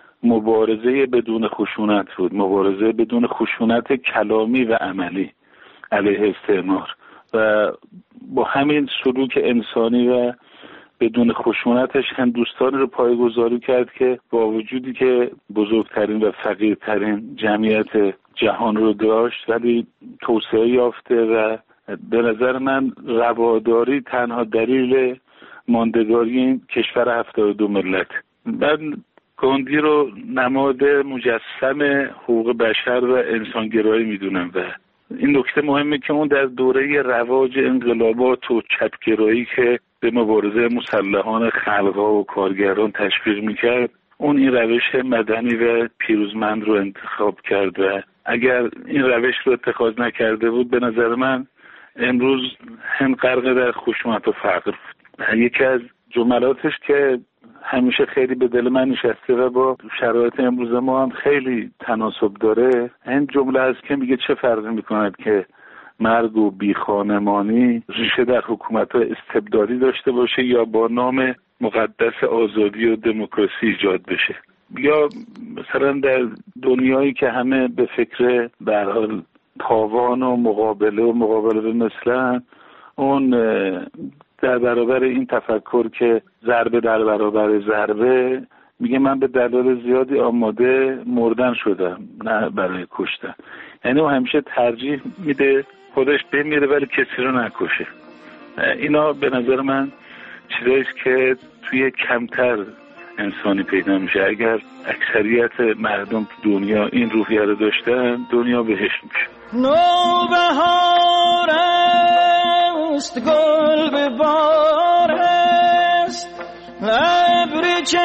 مبارزه بدون خشونت بود، مبارزه بدون خشونت کلامی و عملی علیه استعمار و با همین سلوک انسانی و بدون خشونتش هندوستان رو پایه‌گذاری کرد که با وجودی که بزرگترین و فقیرترین جمعیت جهان رو داشت ولی توسعه یافته و به نظر من رواداری تنها دلیل ماندگاری این کشور 72 ملت. من گاندی رو نماد مجسم حقوق بشر و انسانگرایی میدونم و این نکته مهمه که اون در دوره رواج انقلابات و چپگرایی که به مبارزه مسلحان خلق‌ها و کارگران تشویق میکرد، اون این روش مدنی و پیروزمند رو انتخاب کرد و اگر این روش رو اتخاذ نکرده بود به نظر من امروز هم غرق در خشونت و فقر بود. یکی از جملاتش که همیشه خیلی به دل من نشسته و با شرایط امروز ما هم خیلی تناسب داره، این جمله است که میگه چه فرقی میکند که مرگ و بیخانمانی ریشه در حکومت‌های استبدادی داشته باشه یا با نام مقدس آزادی و دموکراسی ایجاد بشه، یا مثلا در دنیایی که همه به فکر به هر حال تاوان و مقابله مثلا اون در برابر این تفکر که ضربه در برابر ضربه میگه من به دلایل زیادی آماده مردن شدم نه برای کشتن، یعنی اون همیشه ترجیح میده خودش بمیره ولی کسی رو نکشه. اینا به نظر من چیزایی است که توی کمتر انسانی پیدا میشه. اگر اکثریت مردم تو دنیا این روحیه رو داشتن دنیا بهشت میشه. نوبهار است گل به بار است، ابر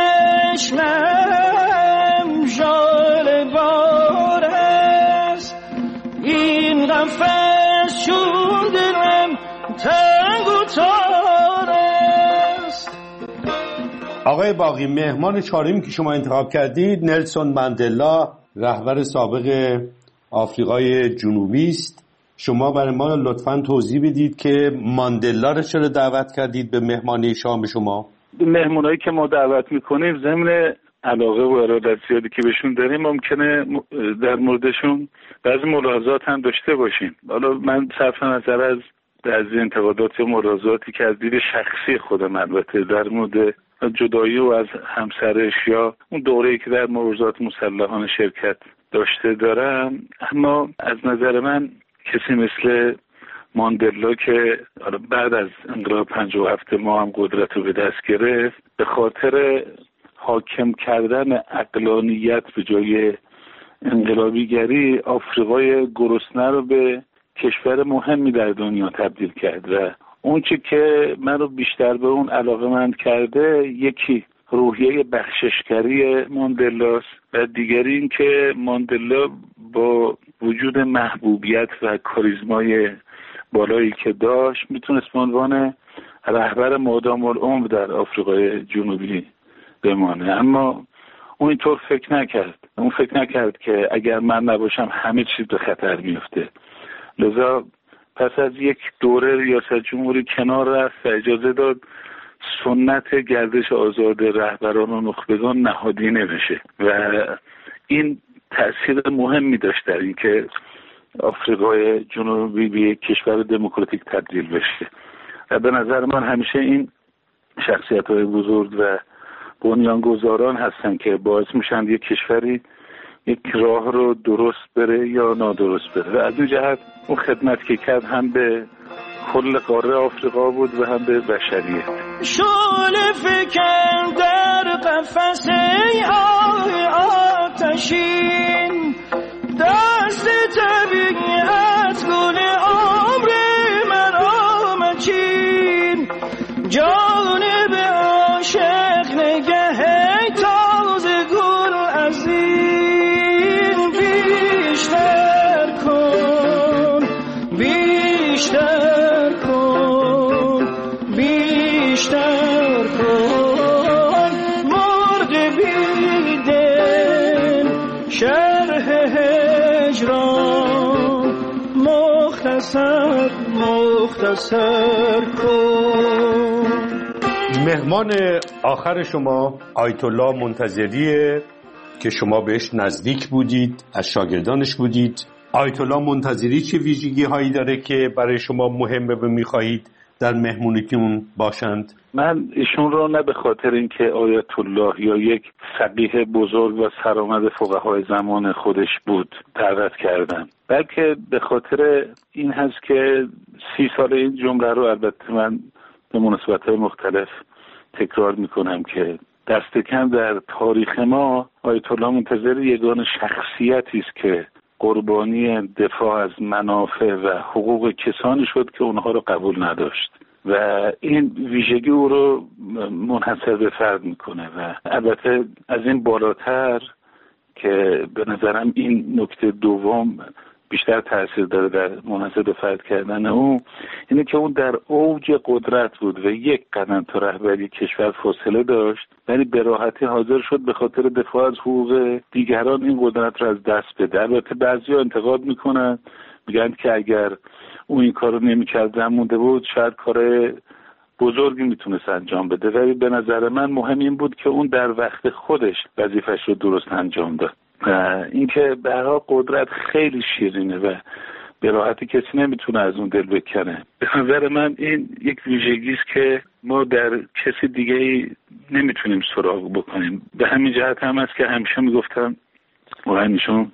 چشمم ژاله بار است، این قفس چون دلم تنگ و تار است. آقای باقی، مهمان چهارمی که شما انتخاب کردید نلسون ماندلا، رهبر سابق آفریقای جنوبی است. شما برای ما لطفاً توضیح بدید که ماندلا رو چرا دعوت کردید به مهمانی شام شما؟ مهمونایی که ما دعوت میکنیم ضمن علاقه و ارادت زیادی که بهشون داریم ممکنه در موردشون بعضی ملاحظات هم داشته باشیم. حالا من صرف نظر از بعضی انتقادات و ملاحظاتی که از دید شخصی خودم البته در مورد جدایی و از همسرش یا اون دوره‌ای که در مبارزات مسلحانه شرکت داشته دارم، اما از نظر من کسی مثل ماندلا که بعد از انقلاب 57 ما هم قدرت رو به دست گرفت، به خاطر حاکم کردن عقلانیت به جای انقلابیگری آفریقای گرسنه رو به کشور مهمی در دنیا تبدیل کرد و اون چی که من رو بیشتر به اون علاقه‌مند کرده یکی روحیه بخششگری ماندلاست و دیگری این که ماندلا با وجود محبوبیت و کاریزمای بالایی که داشت میتونست به عنوان رهبر مادام العمر در آفریقای جنوبی بمانه، اما اون اینطور فکر نکرد. اون فکر نکرد که اگر من نباشم همه چیز به خطر میفته. لذا پس از یک دوره ریاست جمهوری کنار رفت و اجازه داد سنت گردش آزاد رهبران و نخبگان نهادینه بشه و این تأثیر مهمی داشت در این که آفریقای جنوبی به یک کشور دموکراتیک تبدیل بشه و به نظر من همیشه این شخصیت‌های بزرگ و بنیانگذاران هستن که باعث میشن یک کشوری یک راه رو درست بره یا نادرست بره و از این جهت اون خدمت که کرد هم به کل قاره آفریقا بود و هم به بشریت. شعله فکن در قفس آه آتشین، دست طبیعت گل عمر مرا مچین، جانب عاشق نگه تازه گل از این بیشتر کن، بیشتر کن، بیشتر کن، مرد بیدن شرح هجران مختصر مختصر کن. مهمان آخر شما آیت الله منتظریه که شما بهش نزدیک بودید، از شاگردانش بودید. آیت الله منتظری چه ویژگی هایی داره که برای شما مهمه و میخواهید در مهمونیتون باشند؟ من ایشون رو نه به خاطر اینکه آیت الله یا یک فقیه بزرگ و سرآمد فقهای زمان خودش بود دعوت کردم، بلکه به خاطر این هست که 30 سال این جمله رو البته من به مناسبت‌های مختلف تکرار میکنم که دست کم در تاریخ ما آیت الله منتظری یگانه شخصیتی است که قربانی دفاع از منافع و حقوق کسانی شد که اونها رو قبول نداشت و این ویژگی او رو منحصر به فرد میکنه و البته از این بالاتر که به نظرم این نکته دوم بیشتر تأثیر داره در منحصر به فرد کردن او، اینه که اون در اوج قدرت بود و یک قدم تا رهبری کشور فاصله داشت، ولی به راحتی حاضر شد به خاطر دفاع از حقوق دیگران این قدرت رو از دست بده. البته بعضی‌ها انتقاد میکنن، میگن که اگر اون این کارو نمی‌کرد مونده بود شاید کار بزرگی میتونست انجام بده، ولی به نظر من مهم این بود که اون در وقت خودش وظیفش رو درست انجام داد. اینکه به هر حال قدرت خیلی شیرینه و به راحتی کسی نمیتونه از اون دل بکنه. به نظر من این یک ویژگی است که ما در کسی دیگه نمیتونیم سراغ بکنیم. به همین جهت هم است که همیشه میگفتم واقعا ایشون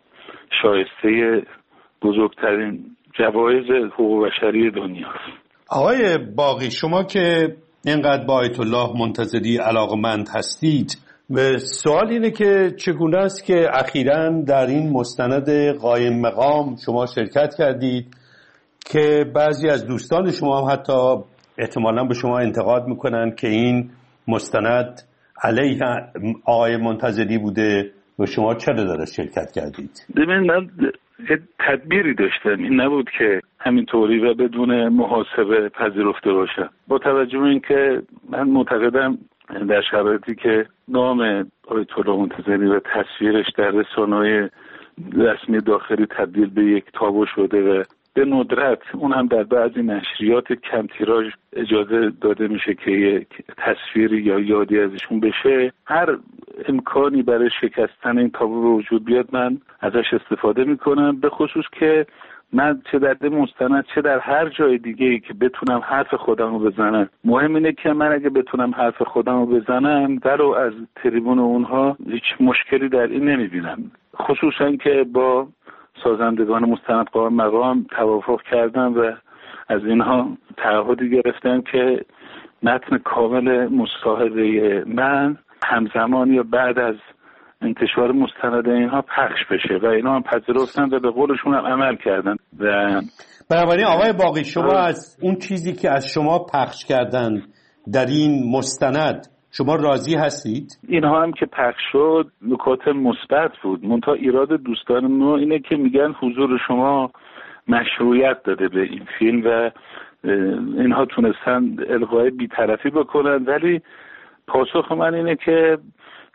شایسته بزرگترین جوایز حقوق بشری دنیاست. آقای باقی، شما که اینقدر با آیت الله منتظری علاقمند هستید، و سوال اینه که چگونه است که اخیراً در این مستند قایم مقام شما شرکت کردید که بعضی از دوستان شما هم حتی احتمالاً به شما انتقاد میکنن که این مستند علیه آقای منتظری بوده و شما چرا در شرکت کردید؟ ببین، من تدبیری داشتم، این نبود که همینطوری و بدون محاسبه پذیرفته باشم. با توجه به اینکه من معتقدم در شرایطی که نام آیت الله منتظری و تصویرش در رسانه‌های رسمی داخلی تبدیل به یک تابو شده و به ندرت اون هم در بعضی نشریات کم تیراژ اجازه داده میشه که یک تصویری یا یادی ازشون بشه، هر امکانی برای شکستن این تابو به وجود بیاد من ازش استفاده میکنم، به خصوص که من چه در مستند چه در هر جای دیگه‌ای که بتونم حرف خودم رو بزنم. مهم اینه که من اگه بتونم حرف خودم رو بزنم ولو از تریبون اونها هیچ مشکلی در این نمیبینم، خصوصا که با سازندگان مستند قایم مقام توافق کردم و از اینها تعهدی گرفتم که متن کامل مصاحبه من همزمان یا بعد از انتشار مستند اینها پخش بشه و اینا هم پذیرفتن و به قولشون هم عمل کردن. و بنابراین آقای باقی، شما از اون چیزی که از شما پخش کردن در این مستند شما راضی هستید؟ اینها هم که پخش شد نکات مثبت بود، منتها ایراد دوستان ما اینه که میگن حضور شما مشروعیت داده به این فیلم و اینها تونستن الغای بی‌طرفی بکنن، ولی پاسخ من اینه که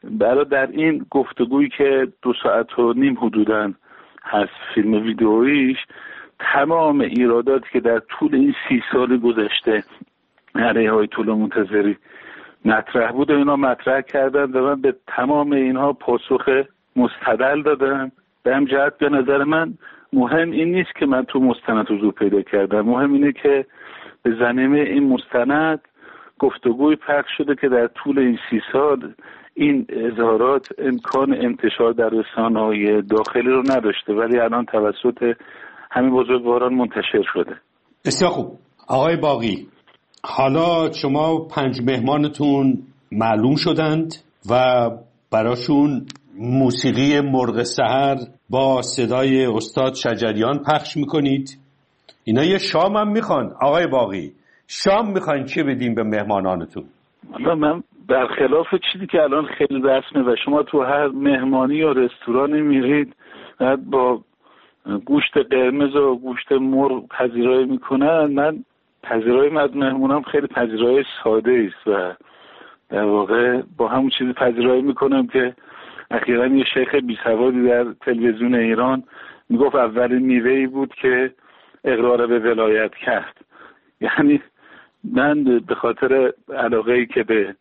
برای در این گفتگویی که 2.5 ساعت حدوداً هست فیلم ویدئویش، تمام ایراداتی که در طول این 30 سال گذشته علیه آیت الله منتظری مطرح بود اینا مطرح کردن و من به تمام اینها پاسخ مستدل دادم. به هم جهت به نظر من مهم این نیست که من تو مستند حضور پیدا کردم، مهم اینه که به زمینه این مستند گفتگوی پخش شده که در طول این 30 سال این اظهارات امکان انتشار در رسانه‌های داخلی رو نداشته ولی الان توسط همین بزرگواران منتشر شده. بسیار خوب. آقای باقی، حالا شما 5 مهمانتون معلوم شدند و براشون موسیقی مرغ سحر با صدای استاد شجریان پخش میکنید. اینا یه شام هم میخوان. آقای باقی، شام میخواین چه بدیم به مهمانانتون؟ من برخلاف چیزی که الان خیلی رسمه و شما تو هر مهمانی یا رستورانی میرید بعد با گوشت قرمز و گوشت مرغ پذیرایی میکنن، من پذیرایی از مهمونم خیلی پذیرایی ساده است و در واقع با همون چیزی پذیرایی میکنم که اخیراً یه شیخ بیسوادی در تلویزیون ایران میگفت اولین میوه‌ای بود که اقرار به ولایت کرد. یعنی من به خاطر علاقه‌ای که به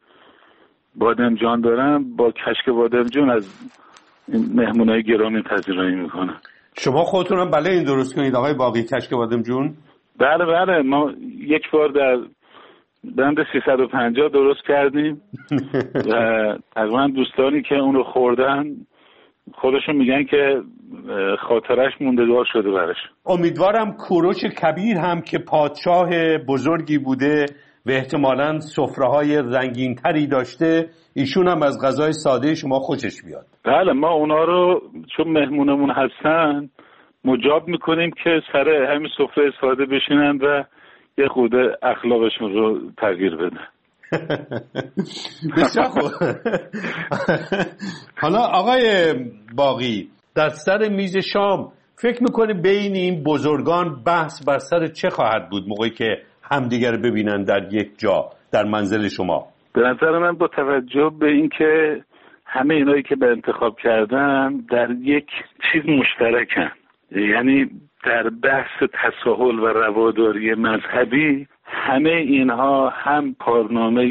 بادمجان دارم با کشک بادمجان از این مهمونای گرامی پذیرایی میکنم. شما خودتون هم بله این درست کنید آقای باقی، کشک بادمجون؟ بله ما یک بار در بند 350 درست کردیم و تقریبا دوستانی که اون رو خوردن خودشون میگن که خاطرش موندگار شده برش. امیدوارم کوروش کبیر هم که پادشاه بزرگی بوده و احتمالاً سفره‌های رنگین‌تری داشته، ایشون هم از غذای ساده شما خوشش بیاد. بله ما اونا رو چون مهمونمون هستن مجاب میکنیم که سر همین سفره ساده بشینن و یه خود اخلاقشون رو تغییر بدن. بسیار خوب. حالا آقای باقی، در سر میز شام فکر میکنه بین این بزرگان بحث بر سر چه خواهد بود موقعی که همدیگر ببینن در یک جا در منزل شما؟ به نظر من با توجه به این که همه اینایی که به انتخاب کردن در یک چیز مشترکن، یعنی در بحث تساهل و رواداری مذهبی، همه اینها هم کارنامه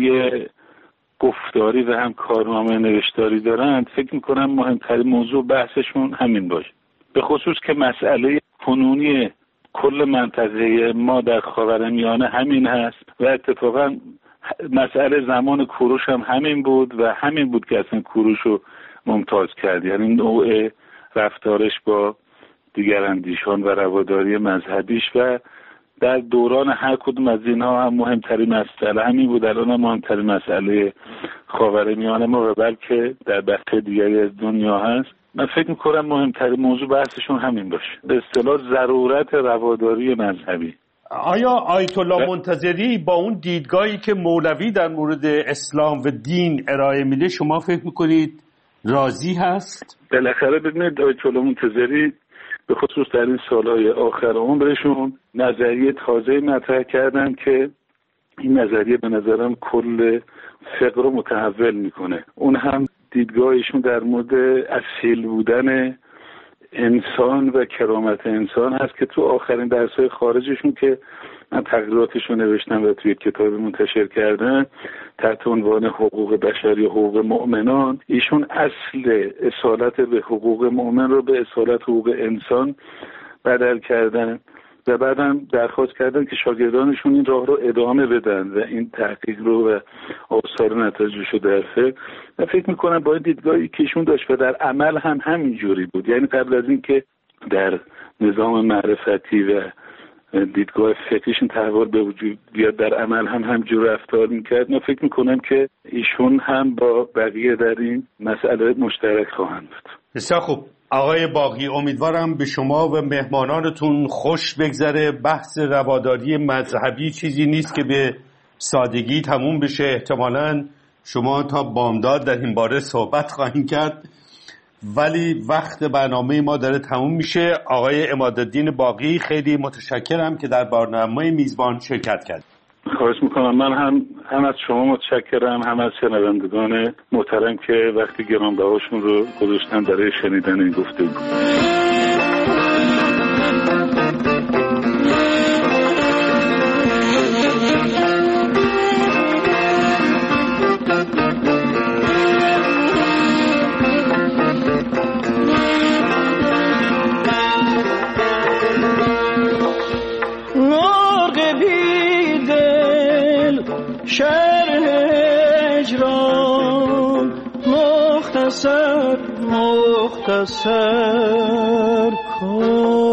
گفتاری و هم کارنامه نوشتاری دارند. فکر میکنم مهمترین موضوع بحثشون همین باشه، به خصوص که مسئله کنونی کل منطقه ما در خاورمیانه همین هست و اتفاقا مسئله زمان کوروش هم همین بود و همین بود که اصلا کوروش رو ممتاز کرد، یعنی نوع رفتارش با دیگر اندیشان و رواداری مذهبیش و در دوران هر کدوم از اینها هم مهمترین مسئله همین بود. الان هم مهمترین مسئله خاورمیانه ما و بلکه در بخش دیگری از دنیا هست. من فکر میکنم مهمترین موضوع بحثشون همین باشه، به اصطلاح ضرورت رواداری مذهبی. آیا آیت الله منتظری با اون دیدگاهی که مولوی در مورد اسلام و دین ارائه میده شما فکر میکنید راضی هست؟ بالاخره ببینید آیت الله منتظری به خصوص در این سالهای آخر عمرشون نظریه تازه مطرح کردن که این نظریه به نظرم کل فقه رو متحول میکنه. اون هم دیدگاهشون در مورد اصیل بودن انسان و کرامت انسان هست که تو آخرین درس‌های خارجشون که من تقریراتشون نوشتم و توی یک کتاب منتشر کردن تحت عنوان حقوق بشری و حقوق مؤمنان، ایشون اصل اصالت به حقوق مؤمن رو به اصالت حقوق انسان بدل کردن و بعدم درخواست کردن که شاگردانشون این راه رو ادامه بدن و این تحقیق رو و آثار نتایجش رو در فکر. من فکر میکنم با دیدگاهی که ایشون داشت و در عمل هم همین جوری بود، یعنی قبل از این که در نظام معرفتی و دیدگاه فکریشون تحول به وجود بیاد در عمل هم همجور رفتار میکرد. من فکر میکنم که ایشون هم با بقیه در این مسئله مشترک خواهند بود. بسیار خوب. آقای باقی، امیدوارم به شما و مهمانانتون خوش بگذره. بحث رواداری مذهبی چیزی نیست که به سادگی تموم بشه. احتمالاً شما تا بامداد در این باره صحبت خواهیم کرد، ولی وقت برنامه ما داره تموم میشه. آقای عمادالدین باقی، خیلی متشکرم که در برنامه میزبان شرکت کرد. خواهش میکنم. من هم از شما متشکرم، هم از شنوندگان محترم که وقتی گرانبهاشون رو گذاشتن برای شنیدن این گفتگو. مختصر کن